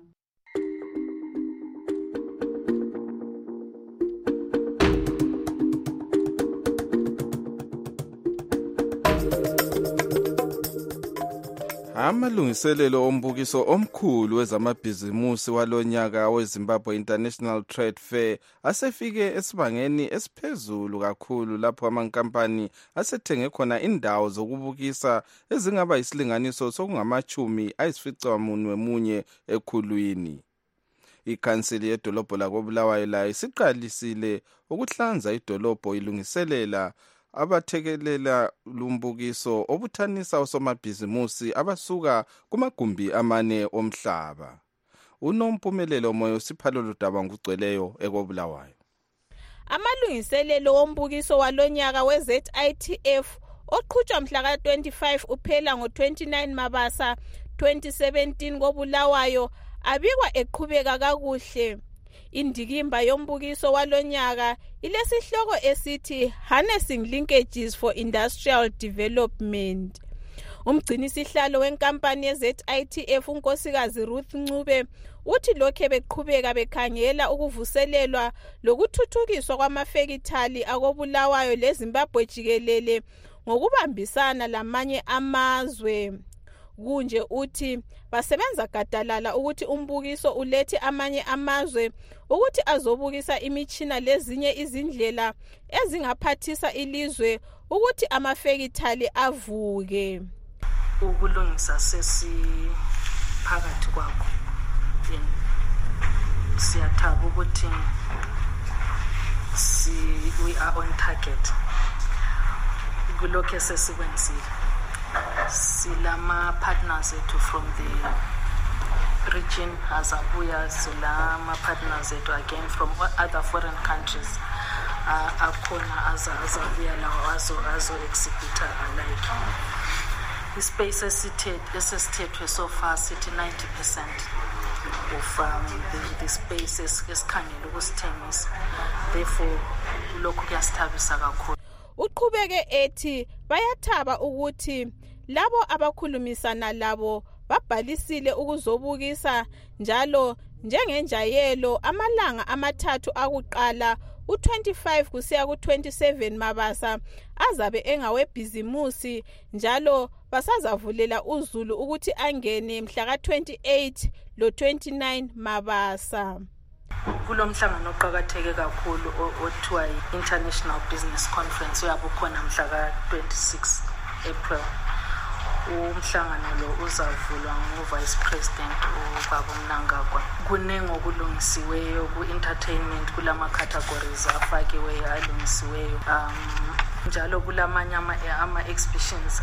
Amalungiselelo ombukiso omkhulu wezamabhizimusi walonyaka weZimbabwe International Trade Fair asefike esibangeni esiphezulu kakhulu lapho amankampani asethenge khona indawo zokubukisa ezingaba isilinganiso sokungamachumi ekhulwini. Ikhansili yedolobho lakoBulawayo layo isiqalisile ukuhlanza idolobho ilungiselela abathekelela lumbukiso obuthanisa osomabhizimusi abasuka kumagumbi amane omhlaba. Unompumelelo moyo siphalolo daba ngugcweleyo ekoBulawayo. Amalungiselelo ombukiso walonyaka weZITF oqhutshwa mhla ka-25 uphela ngo-29 Mabasa 2017 koBulawayo abikwa eqhubeka kakuhle. Indikimba yombukiso walonyaka ilesihloko esithi Harnessing Linkages for Industrial Development. Umgcinisihlalo wenkampani yeZITF unkosikazi Ruth Ncube uthi lokho beqhubeka bekhangela ukuvuselelwa lokuthuthukiswa kwamafekithali akoBulawayo leZimbabwe jikelele ngokubambisana lamanye amazwe. Kunje uthi basebenza gadalala ukuthi umbukiso ulethe amanye amazwe ukuthi azobukisa imitshina lezinye izindlela ezingaphathisa ilizwe ukuthi amafekithali avuke. Ukulungisa sesiphakathi kwakho. Siyathaba ukuthi we are on target. Kulokho sesikwenzile. Silama partners from the region azabuya silama partners again from other foreign countries akhona azabuya lawo azo exhibitor alike. Ispace esithethwe so far sithi 90% of the spaces esikhangela ukusithengisa, therefore lokho kuyasithabisa kakhulu. Uqhubeke ethi bayathaba ukuthi labo abakhulumisana labo babhalisile ukuzobukisa njalo njengenjayelo amalanga amathathu akuqala u25 kusiya ku27 Mabasa azabe engawebhizimusi njalo basazavulela uZulu ukuthi angene mhla ka28 lo29 Mabasa. Kulomhlangano oqhakatheke kakhulu othiwa International Business Conference uyabukhona mhla ka26 April. Umhlangano lo uzavulwa nguVice President uBaba Mnangagwa. Kunengi okulungisiweyo ku-entertainment kulama categories afakiweyo alungisiweyo. Njalo kulamanye ama-exhibitions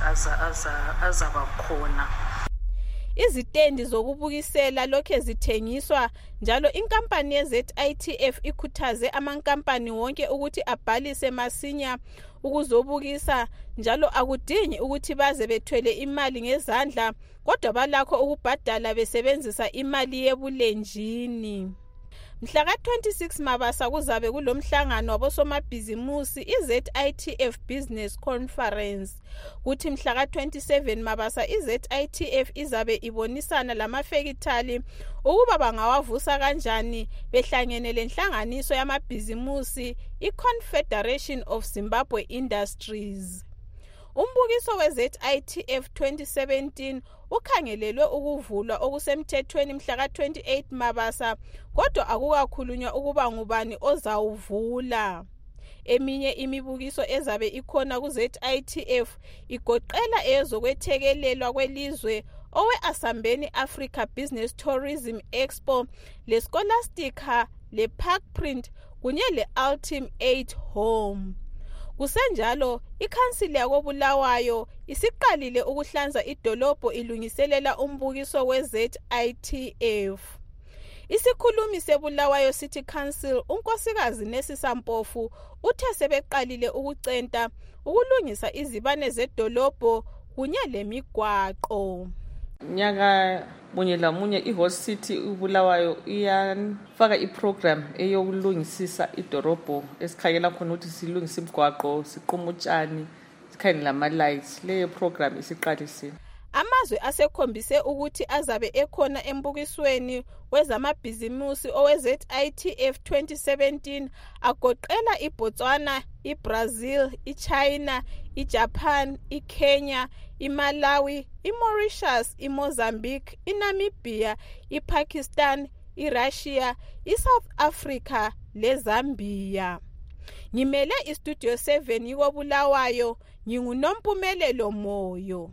azabakhona. Izitendi zokubukisela lokho zithengiswa njalo inkampani yeZITF ikhuthaze amankampani wonke ukuthi abhalise masinya ukuzobukisa njalo akudingi ukuthi baze bethwele imali ngezandla kodwa balakho ukubhadala besebenzisa imali yebulenjini. Mhla ka26 Mabasa kuzabe kulomhlangano wabosomabhizimusi iZITF Business Conference. Kuthi mhla ka27 Mabasa iZITF izabe ibonisana lamafekithali ukuba bangawavusa kanjani behlangene lenhlanganiso yamabhizimusi iConfederation of Zimbabwe Industries. Umbukiso weZITF 2017 ukhangelelwe ukuvulwa okusemthethweni mhla ka28 Mabasa kodwa akukakhulunywa ukuba ngubani ozawuvula. Eminye imibukiso ezabe ikhona kuZITF igoqela ezokwethekelelwa kwelizwe owe-Asambeni Africa Business Tourism Expo leScholastica lePark Print kunye leUltim 8 Home. Kusenjalo, ikhansili yakoBulawayo isiqalile ukuhlanza idolobho ilungiselela umbukiso we-ZITF. Isikhulumi seBulawayo City Council unkosikazi Nesisa Mpofu uthe sebeqalile ukucenta ukulungisa izibane zedolobho kunye lemigwaqo. Nyaka munye lamunye iHost City uBulawayo iyafaka iprogram eyokulungisisa idorobho esikhayela khona ukuthi silungise imigwaqo, siquma utshani, sikhanye lama-lights. Leyo program isiqalisile. Amazwe asekhombise ukuthi azabe ekhona embukisweni wezamabhizimusi owe-ZITF 2017 agoqela iBotswana, iBrazil, iChina, iJapan, iKenya, iMalawi, iMauritius, iMozambique, iNamibia, iPakistan, iRussia, iSouth Africa leZambia. Ngimele iStudio 7 koBulawayo, nginguNompumelelo Moyo.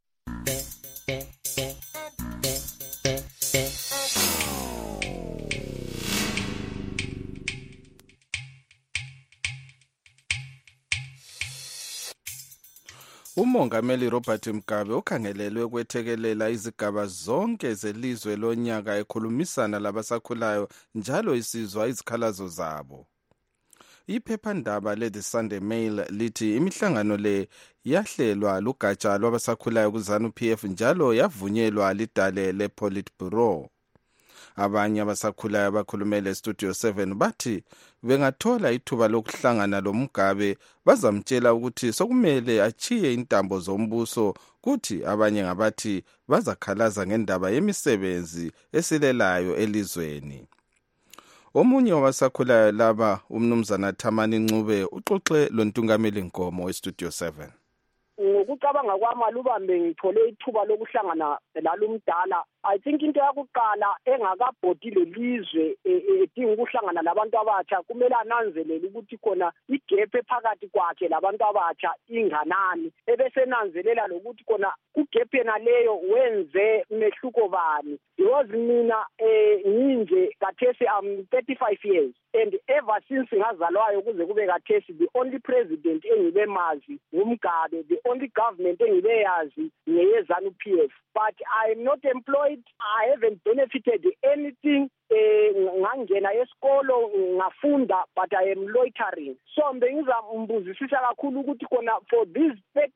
Umongameli Robert Mugabe ukhangelelwe kwethekelela izigaba zonke zelizwe lonyaka ekhulumisana labasakhulayo njalo isizwa izikhalazo zabo. Iphephandaba le-The Sunday Mail lithi imihlangano le yahlelwa lugatsha lwabasakhulayo kuZANU-PF njalo yavunyelwa lidale le-Politburo. Abanye abasakhulayo abakhulumele eStudio 7 bathi bengathola ithuba lokuhlangana loMugabe bazamtshela ukuthi sokumele achiye intambo zombuso, kuthi abanye ngabathi bazakhalaza ngendaba yemisebenzi esilelayo elizweni. Omunye wabasakhulayo laba umnumzana Thamani Ncube uxoxe lontungameli Nkomo weStudio 7. Ngokucabanga kwami alubambe ngithole ithuba lokuhlangana lalumdala. I think into yakuqala engakabhodi lelizwe edinga ukuhlangana labantu abatsha kumele ananzelele ukuthi khona igap phakathi kwakhe labantu abatsha inganani, ebesenanzelela lokuthi khona kugap yena leyo wenze mehluko bani. Because mina nginje kathesi I'm 35 years and ever since ngazalwayo kuze kube kathesi the only president engibe mazi ngumgabe, the only government engibe yazi ngeyeZANU-PF, but I'm not employed. I haven't benefited anything. Ngangena esikolo ngafunda, but I am loitering. So bengizambuzisisa kakhulu ukuthi khona for these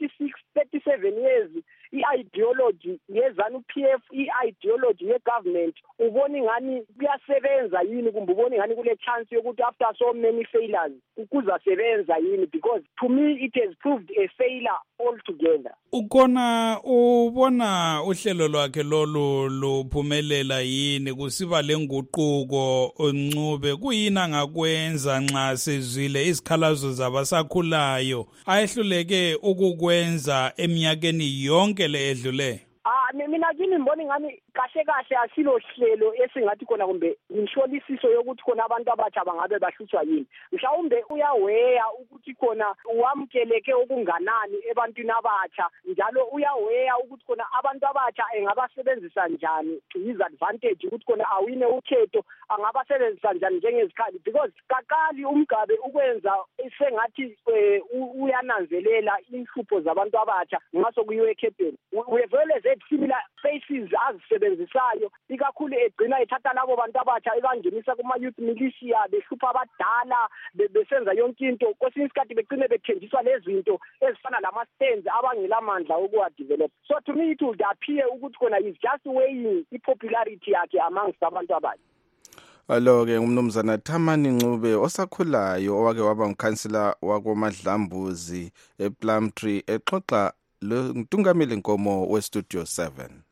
37 years i-ideology yeZANU-PF, i-ideology ye-government, ubona ngani kuyasebenza yini, kumbe ubona ngani kule chance yokuthi after so many failures kuzasebenza yini, because to me it has proved a failure altogether. Ukona ubona uhlelo lwakhe lolu luphumelela yini, kusiba lenguquko Ncube, kuyini angakwenza nxa sezwile izikhalazo zabasakhulayo ayehluleke ukukwenza eminyakeni yonke le edlule? Mina kimi ngibona ngani kahle asilo hlelo esingathi khona kumbe inhlolisiso yokuthi khona abantu abatsha bangabe bahlutshwa yini. Mhlawumbe uyaweya ukuthi khona uwamkeleke okunganani ebantwini abatsha, njalo uyaweya ukuthi khona abantu abatsha engabasebenzisa njani to his advantage, ukuthi khona awine ukhetho angabasebenzisa njani njengezikhali, because kakali uMgabe ukwenza sengathi uyananzelela inhlupho zabantu abatsha ngaso kuyiwe ekhepeni. We vele similar faces azisebenzisayo, ikakhulu egcina ethatha labo bantu abatsha ebangenisa kuma-youth militia behlupha abadala besenza yonke into. Kwesinye isikhathi begcine bethenjiswa lezinto ezifana lama-stands abangelamandla okuwadevelop. So to me it would appear ukuthi khona is just weighing i-popularity yakhe amongst abantu abatsha. Alo-ke umnumzana Thamani Ncube osakhulayo owake waba ngukhansila wakoMadlambuzi ePlumtree exoxa lontungameli Nkomo weStudio 7.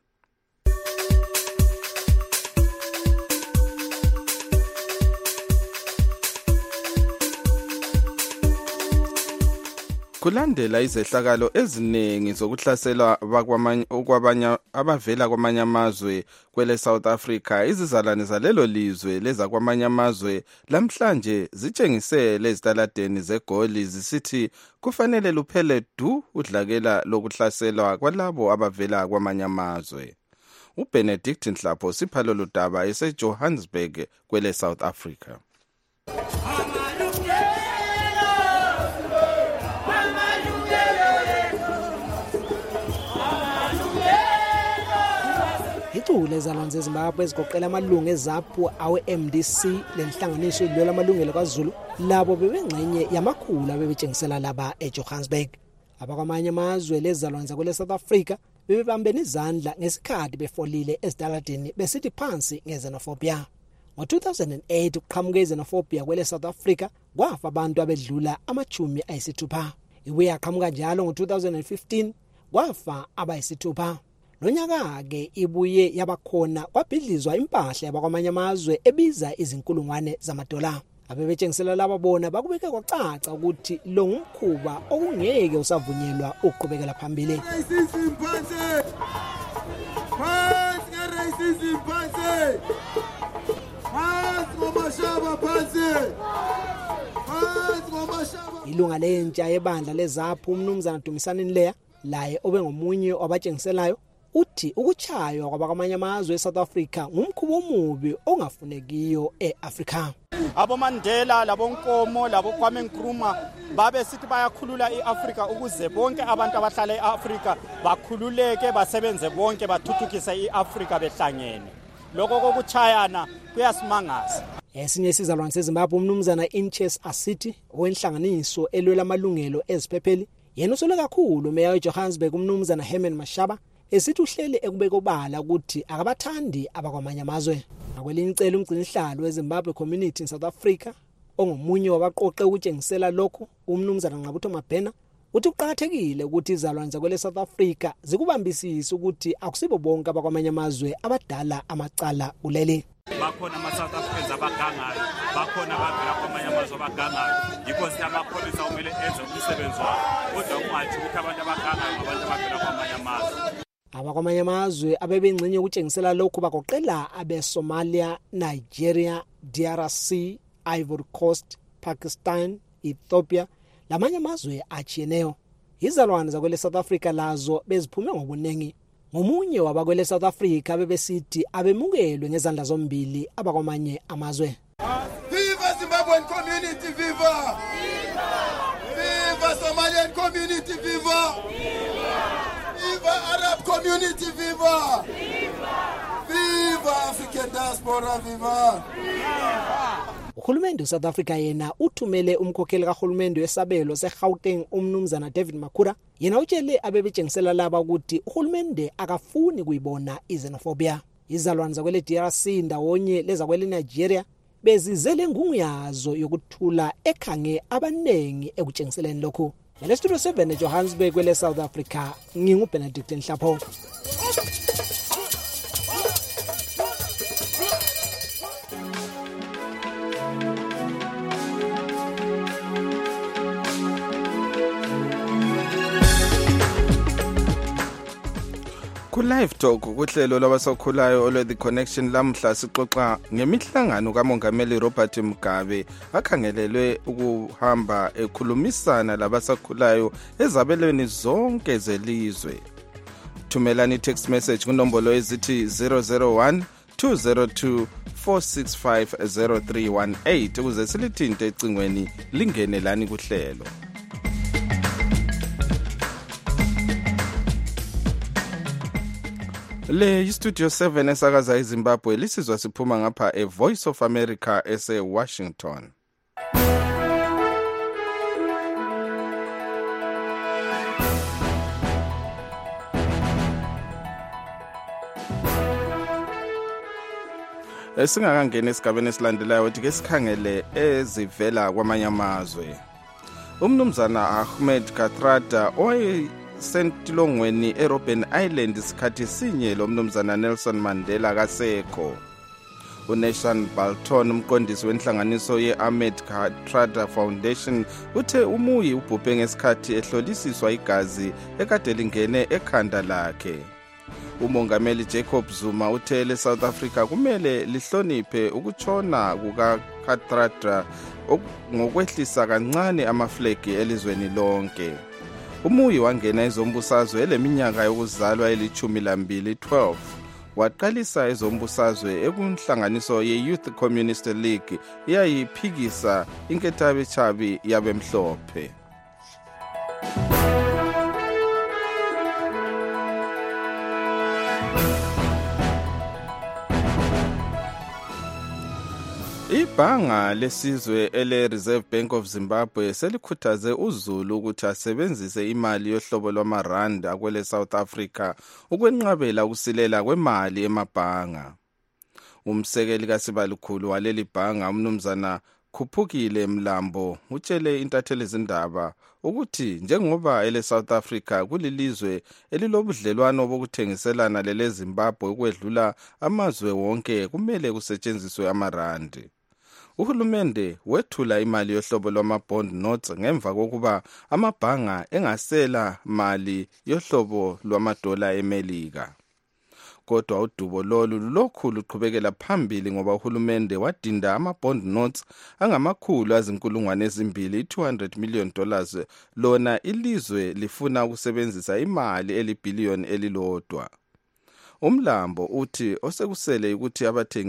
Kulandela izehlakalo eziningi zokuhlasela abavela kwamanye amazwe kwele South Africa, izizalwane zalelo lizwe leza kwamanye amazwe lamhlanje zitshengisele ezitaladeni zeGoli zisithi kufanele luphele du udlakela lokuhlaselwa kwalabo abavela kwamanye amazwe. uBenedict Nhlapho siphalo ludaba eseJohannesburg kwele South Africa. izicule ezalwane zezimbabwe ezigoqela amalungu ezaphu awe-MDC lenhlanganiso elwela amalungelo kwaZulu labo bebengxenye yamakhulu abebetshengisela laba eJohannesburg. Abakwamanye amazwe lezalwane zakwele South Africa bebebambene izandla ngesikhathi befolile ezitaladini besithi phansi ngezenophobia. Ngo-2008 ukuqhamuka izenophobia kwele South Africa kwafa abantu abedlula amachumi ayisithupha. Ibuye yaqhamuka njalo ngo-2015 kwafa abayisithupha. Lonyaka-ke ibuye yabakhona kwabhidlizwa impahla yabakwamanye amazwe ebiza izinkulungwane zamadola. Abebetshengisela laba bona bakubeke kwacaca ukuthi lo ngumkhuba okungeke usavunyelwa ukuqhubekela phambili. Ilunga lentsha yebandla lezaphu umnumzana Dumisani Nleya laye obengomunye wabatshengiselayo uthi ukuchaywa kwabakwamanye amazwe eSouth Africa ngumkhubo omubi ongafunekiyo eAfrika. AboMandela labonkomo laboKwame Nkrumah babe sithi bayakhulula iAfrika ukuze bonke abantu abahlala eAfrika bakhululeke basebenze bonke bathuthukise iAfrika behlangene. Lokho kokuchayana kuyasimangaza. Esinye isizalwane seZimbabwe umnumzana Inches Asiti owenhlanganiso elwela amalungelo eziphepheli yena usole kakhulu meya weJohannesburg umnumzana Herman Mashaba esithi uhlele ekubeka obala ukuthi akabathandi abakwamanye amazwe. Akwelinye icele umgcinihlalo weZimbabwe Community in South Africa ongomunye wabaqoqe ukutshengisela lokho umnumzana Nqabutho Mabhena uthi kuqhakathekile ukuthi izalwane zakwele South Africa zikubambisisa ukuthi akusibo bonke abakwamanye amazwe abadala amacala kuleli. Bakhona ama-South Africans abagangayo, bakhona abavela kwamanye amazwe abagangayo, yikho sithi amapholisa kumele enze umsebenzi wabo kodwa ungathi ukuthi abantu abagangayo ngabantu abavela kwamanye amazwe. Abakwamanye amazwe abebengxenye ukutshengisela lokhu bagoqela abeSomalia, Nigeria, DRC, Ivory Coast, Pakistan, Ethiopia lamanye amazwe achiyeneyo. Izalwane zakwele South Africa lazo beziphume ngobuningi. Ngomunye wabakwele South Africa bebesithi abemukelwe ngezandla zombili abakwamanye amazwe. Viva Zimbabwean community, viva! Viva Somalian community, viva! Viva Arab community, viva! Viva African diaspora, viva! Uhulumende South Africa yena uthumele umkhokheli kahulumende wesabelo seGauteng umnumzana David Makhura yena utshele abebetshengisela laba ukuthi uhulumende akafuni kuyibona izenophobia. Izalwane zakwele DRC ndawonye lezakwele Nigeria bezizele ngungu yazo yokuthula ekhange abanengi ekutshengiseleni lokho. Le Studio 7 eJohannesburg kwele South Africa nginguBenedict Nhlapho. Ku-Live Talk kuhlelo lwabasakhulayo olwe-The Connection lamhla sixoxa ngemihlangano kaMongameli Robert Mugabe akhangelelwe ukuhamba ekhulumisana labasakhulayo ezabelweni zonke zelizwe. Thumelani text message kunombolo ezithi 001 202 4650318 ukuze silithinte ecingweni lingene lani kuhlelo. Le Studio 7 esakaza eZimbabwe lisizwa siphuma ngapha eVoice of America ese-Washington. Singakangena esigabeni esilandelayo ukuthi ke sikhangele ezivela kwamanye amazwe. Umnumzana Ahmed Kathrada sentilongweni eRobben Island isikhathi sinye lo mnumzana Nelson Mandela kasekho. uNation Balton umqondisi wenhlanganiso ye-Ahmed Kathrada Foundation uthe umuyi ubhubhe ngesikhathi ehlolisiswa igazi ekade lingene ekhanda lakhe. Umongameli Jacob Zuma uthe leSouth Africa kumele lihloniphe ukutshona kukaKathrada ngokwehlisa kancane amaflegi elizweni lonke. Umuyi wangena ezombusazwe eleminyaka yokuzalwa eli-12 waqalisa ezombusazwe ekunhlanganiso ye-Youth Communist League eyayiphikisa inkethabechabi yabemhlophe. Ibhanga lesizwe ele-Reserve Bank of Zimbabwe selikhuthaze uZulu ukuthi asebenzise imali yohlobo lwamarandi akwele South Africa ukwenqabela ukusilela kwemali emabhanga. Umsekeli kaSibalikhulu waleli bhanga umnumzana Khuphukile Mlambo utshele intatheli zindaba ukuthi njengoba ele South Africa kulilizwe elilobudlelwano bokuthengiselana lele Zimbabwe ukwedlula amazwe wonke kumele kusetshenziswe amarandi. Uhulumende wethula imali yohlobo lwama-bond notes ngemva kokuba amabhanga engasela mali yohlobo lwamadola eMelika. Kodwa udubo lolu lulokhu luqhubekela phambili ngoba uhulumende wadinda ama-bond notes angamakhulu azinkulungwane ezimbili $200 million lona ilizwe lifuna ukusebenzisa imali elibhiliyoni elilodwa. Umlambo uthi osekusele ukuthi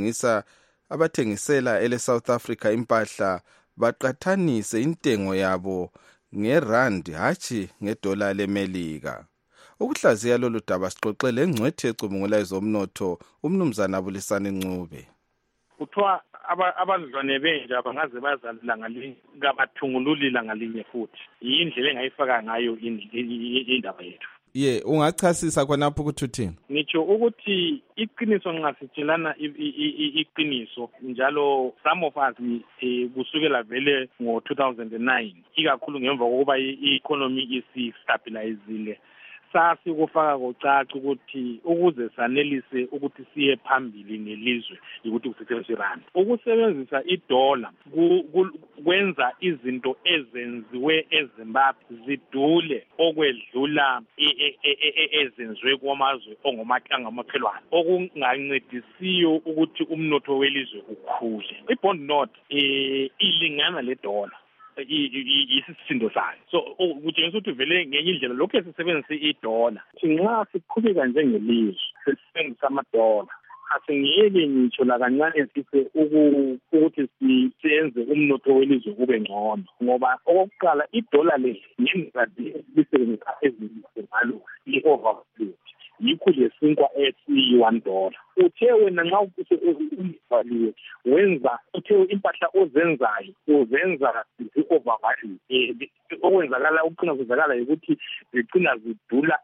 abathengisela ele South Africa impahla baqathanise intengo yabo ngerandi hathi ngedola leMelika. Ukuhlaziya lolu daba sixoxele engcwethi ecubungula ezomnotho umnumzana Bulisani Ncube. Kuthiwa abadlwane benja bangaze bazalilanga lingabathungululila ngalinye futhi. Yindlela engayifaka ngayo indaba yethu. Ye, ungachasisa khonapho ukuthi uthini? Ngisho ukuthi iqiniso ngasitshelana iqiniso njalo some of us kusukela vele ngo-2009 ikakhulu ngemva kokuba i-economy isi-stabilizile. Sasi kufaka kocaca ukuthi ukuze sanelise ukuthi siye phambili nelizwe ukuthi kusetshenziswe irandi. Ukusebenzisa idola kwenza izinto ezenziwe eZimbabwe zidule okwedlula ezenziwe kwamazwe angamakhelwane okungancedisiyo ukuthi umnotho welizwe ukhule. I-bond note ilingana le dola isisindo sayo. So kutshengisa ukuthi vele ngenye indlela lokho esisebenzisa idola nxa siqhubeka njengelizwe sisebenzisa amadola asingiyeke ngitsho lakancane sise ukuthi siyenze umnotho welizwe kube ngcono ngoba okokuqala idola le ngendlela lisebenzisa ezimalo i-overvalued yikho lesinkwa esi-$1. Uthe wena nxa uvaliwe wenza uthe impahla ozenzayo uzenza zi-overvalued. Okwenzakala ukuqina kuzakala ukuthi zigcina zidula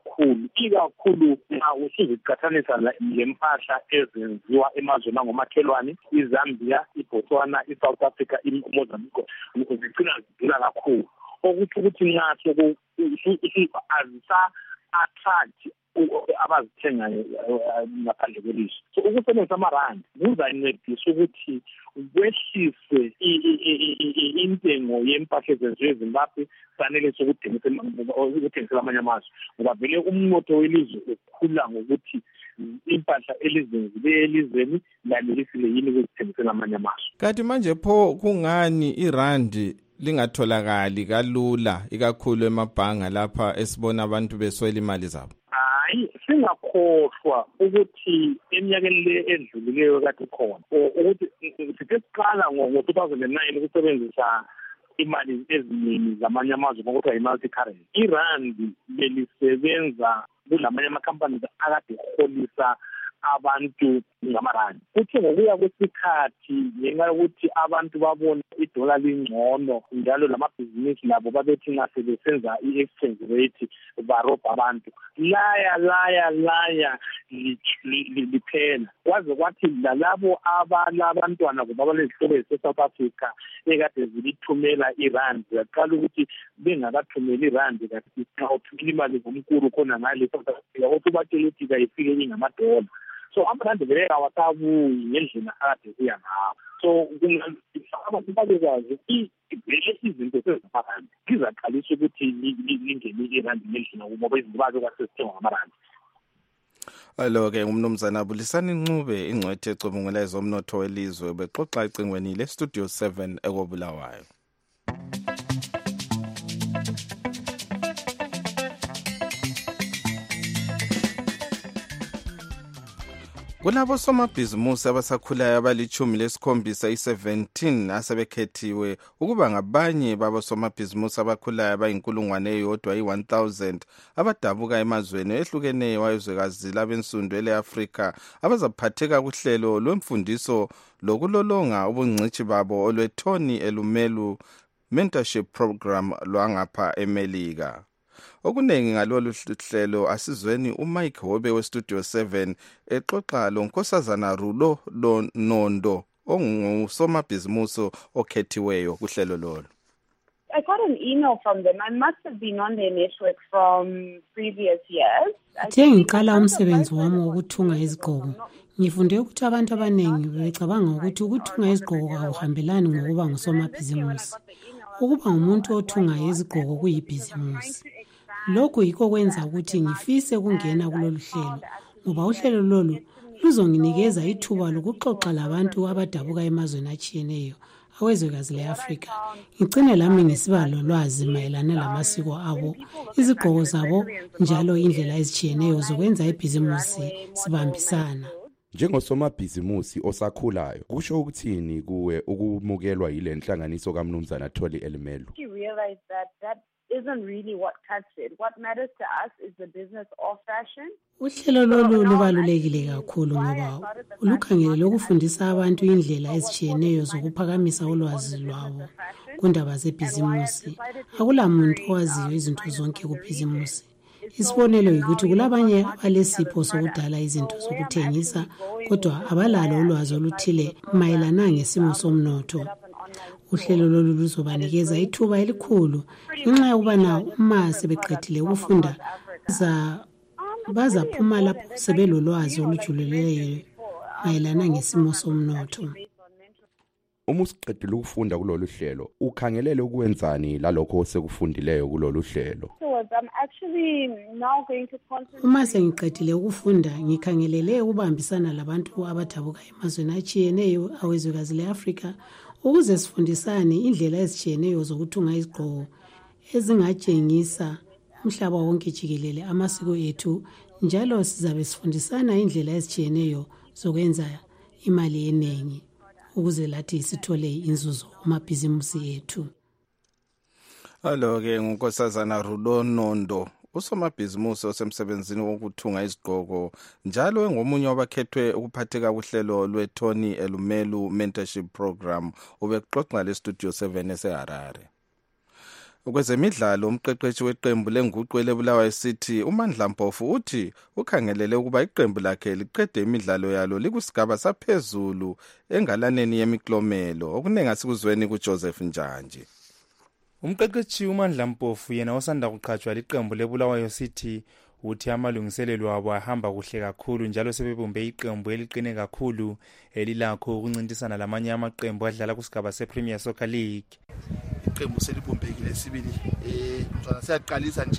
ikakhulu nxa usuziqathanisa lempahla ezenziwa emazweni angomakhelwane iZambia, iBotswana, iSouth Africa, iMozambique zigcina zidula kakhulu. Okuthi ukuthi nxa azisa-attract abazithengayo ngaphandle kwelizwe. So ukusebenzisa amarandi kuzancedisa ukuthi kwehlise intengo yempahla ezenziwe eZimbabwe sanelise ukuthengisela amanye amazwe ngoba vele umnotho welizwe ukhula ngokuthi impahla elizenziwe elizweni lanelisile yini ukuzithengisela amanye amazwe. Kanti manje pho kungani irandi lingatholakali kalula ikakhulu emabhanga lapha esibona abantu beswela imali zabo? Singakhohlwa ukuthi eminyakeni le edlulileyo kade khona ukuthi sithe siqala ngo-2009 ukusebenzisa imali eziningi zamanye amazwe ngokuthiwa yi-multi currency. Irandi belisebenza kulamanye ama-companies akade holisa abantu ngamarandi. Kuthe ngokuya kwesikhathi ngenxa yokuthi abantu babona idola lingcono njalo lamabhizinisi labo babethi nxa sebesenza i-exchange rate barobha abantu laya liphela kwaze kwathi lalabo abalabantwana kumbe abalezihlobo ese-South Africa ekade zilithumela irandi yaqala ukuthi bengakathumeli irandi kathi xa uthumela imali ngomkuru khona ngale South Africa ukuthi ubatshela ukuthi kayifike ingamadola. So amarandi vele awakabuyi ngendlela akade kuya ngawo. So abantu babekwazi vele izinto seziphakathi zizaqalisa ukuthi lingene irandi ngendlela ngoba izinto bazokwazi ngamarandi. Alo-ke umnumzana Bulisani Ncube ingcwethi ecubungula ezomnotho welizwe bexoxa ecingweni le-Studio 7 ekobulawayo. Kulabo somabhizimusi abasakhulayo abali-17 asebekhethiwe ukuba ngabanye babo somabhizimusi abakhulayo abayi-1,000 abadabuka emazweni ehlukeneyo wayezwekazi labensundu ele-Afrika abazaphatheka kuhlelo lwemfundiso lokulolonga ubungcitshi babo olwe-Tony Elumelu Mentorship Program lwangapha eMelika. Okuningi ngalolu hlelo asizweni uMike Hobe weStudio 7 exoxa lonkosazana Rulo Nondo ongusomabhizimusi okhethiweyo kuhlelo lolo. I got an email from them. I must have been on their network from previous years. Ngiqala umsebenzi wami wokuthunga izigqoko. Ngifunde ukuthi abantu abaningi becabanga ukuthi ukuthunga izigqoko akuhambelani ngokuba ngusomabhizimusi. Ukuba umuntu othunga izigqoko kuyibhizimusi. Lokhu yikho kwenza ukuthi ngifise ukungena kulolu hlelo ngoba uhlelo lolu luzonginikeza ithuba lokuxoxa labantu abadabuka emazweni atshiyeneyo awezwekazi le-Afrika. Ngicine lami ngisiba lolwazi mayelana lamasiko abo, izigqoko zabo njalo indlela ezitshiyeneyo zokwenza ibhizimusi sibambisana. Njengosomabhizimusi osakhulayo, kusho ukuthini kuwe ukumukelwa yile nhlanganiso kaMnumzana Tony Elumelu? You realize that isn't really what cuts it. What matters to us is the business of fashion. Uhlelo lolu lubalulekile kakhulu ngoba ulukhangelele ukufundisa abantu indlela ezitshiyeneyo zokuphakamisa ulwazi lwabo kundaba zebhizimusi. Akulamuntu owaziyo izinto zonke kubhizimusi. Isibonelo ukuthi kulabanye abalesipho sokudala izinto zokuthengisa kodwa abalalo ulwazi oluthile mayelana ngesimo somnotho. Uhlelo lolu luzobanikeza ithuba elikhulu ngenxa yokubana uma sebeqedile ukufunda bazaphuma lapho sebelolwazi olujulileyo mayelana ngesimo somnotho. Uma usiqedile ukufunda kulolu hlelo, ukhangelele ukwenzani lalokho osekufundileyo kulolu hlelo? Uma sengiqedile ukufunda, ngikhangelele ukubambisana labantu abadabuka emazweni atshiyeneyo awezwekazi le-Afrika ukuze sifundisane indlela ezitshiyeneyo zokuthunga izigqoko ezingatshengisa umhlaba wonke jikelele amasiko ethu, njalo sizabe sifundisana indlela ezitshiyeneyo zokwenza imali eningi ukuze lathi sithole inzuzo kumabhizimusi ethu. Alo-ke ngunkosazana Rulo Nondo, usomabhizimusi osemsebenzini wokuthunga izigqoko njalo engomunye wabakhethwe ukuphatheka kuhlelo lwe-Tony Elumelu Mentorship Program ubexoxa leStudio 7 eseHarare. Kwezemidlalo, umqeqeshi weqembu lenguqu elebulawayo City uMandla Mpofu uthi ukhangelele ukuba iqembu lakhe liqede imidlalo yalo likusigaba saphezulu engalaneni yemiklomelo okunengi asikuzweni kuJoseph Njanje. Umqeqeshi uMandla Mpofu yena osanda kuqhatshwa liqembu lebulawayo City uthi amalungiselelo abo ahamba kuhle kakhulu njalo sebebumbe iqembu eliqine kakhulu elilakho ukuncintisana lamanye amaqembu adlala kusigaba sePremier Soccer League. Iqembu selibumbekile sibili mzwana siyaqalisa nje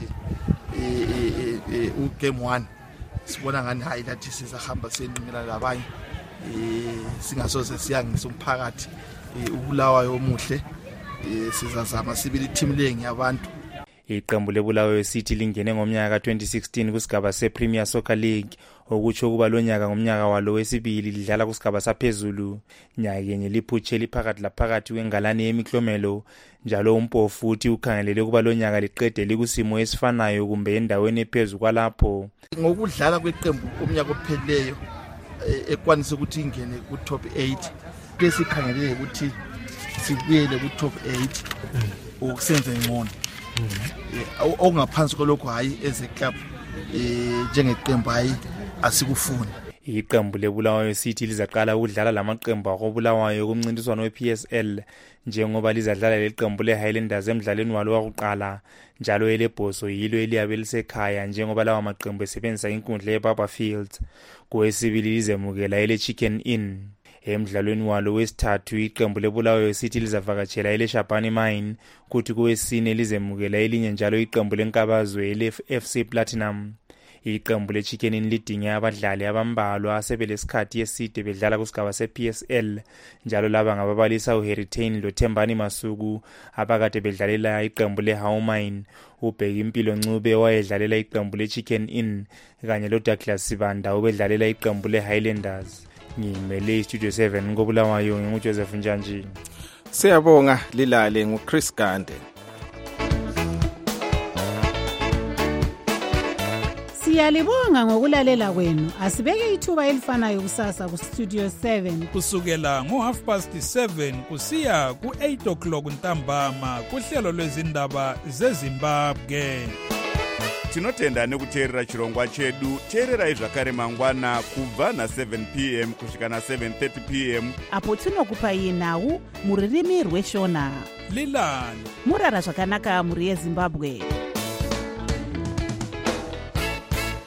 ugame 1 sibona ngani hayi lathi sizahamba senqinela labanye singasoze siyangisa umphakathi ubulawayo omuhle sizazama sibili team lengi yabantu. Iqembu lebulawayo City lingene ngomnyaka ka2016 kusigaba sePremier Soccer League okutsho kuba lonyaka ngomnyaka walo wesibili lidlala kusigaba saphezulu nyakenye liphutshe liphakathi laphakathi kwengalane yemiklomelo njalo uMpofu uthi ukhangelele kuba lonyaka liqede likusimo esifanayo kumbe endaweni ephezulu kwalapho. Ngokudlala kweqembu umnyaka opheleyo ekwanise ukuthi ingene ku top 8 bese ikhangelele ukuthi sibuyele ku top 8 ukusenza ingcono. Okungaphansi kolokho hayi eze club njengeqembu hayi asikufuni. Iqembu lebulawayo City lizaqala ukudlala lamaqembu akobulawayo kumncintiswano wePSL njengoba lizadlala leqembu leHighlanders emidlalweni walo wokuqala njalo elebhoso yilo eliyabe lisekhaya njengoba lawa maqembu esebenzisa inkundla yeBarberfield. Kwesibili lizemukela eleChicken Inn. Emidlalweni walo wesithathu iqembu lebulawayo City lizavakatshela eleShabani Mine kuthi kwesine lizemukela elinye njalo iqembu lenkabazwe leFC Platinum. iqembu le-Chicken Inn lidinge abadlali abambalwa asebelesikhathi eside bedlala kusigaba se-PSL, njalo laba ngababalisa uHeritain loThembani Masuku abakade bedlalela iqembu le-Howmine, uBheki Impilo Ncube owayedlalela iqembu le-Chicken Inn kanye loDouglas Sibanda obedlalela iqembu le-Highlanders. Ngimele iStudio 7 koBulawayo nginguJoseph Njanjini. Siyabonga Lilale nguChris Gande. Siyalibonga ngokulalela kwenu. Asibeke ithuba elifanayo kusasa ku Studio 7 kusukela ngo7:30 kusiya ku8 o'clock ntambama kuhlelo lwezindaba zeZimbabwe. Tinotenda nekuteerera chirongwa chedu. Teererai zvakare mangwana kubva na7 p.m. kusvika na7:30 p.m. apo tinokupai nhau muririmi rweshona. Lilani murara zvakanaka muri yeZimbabwe.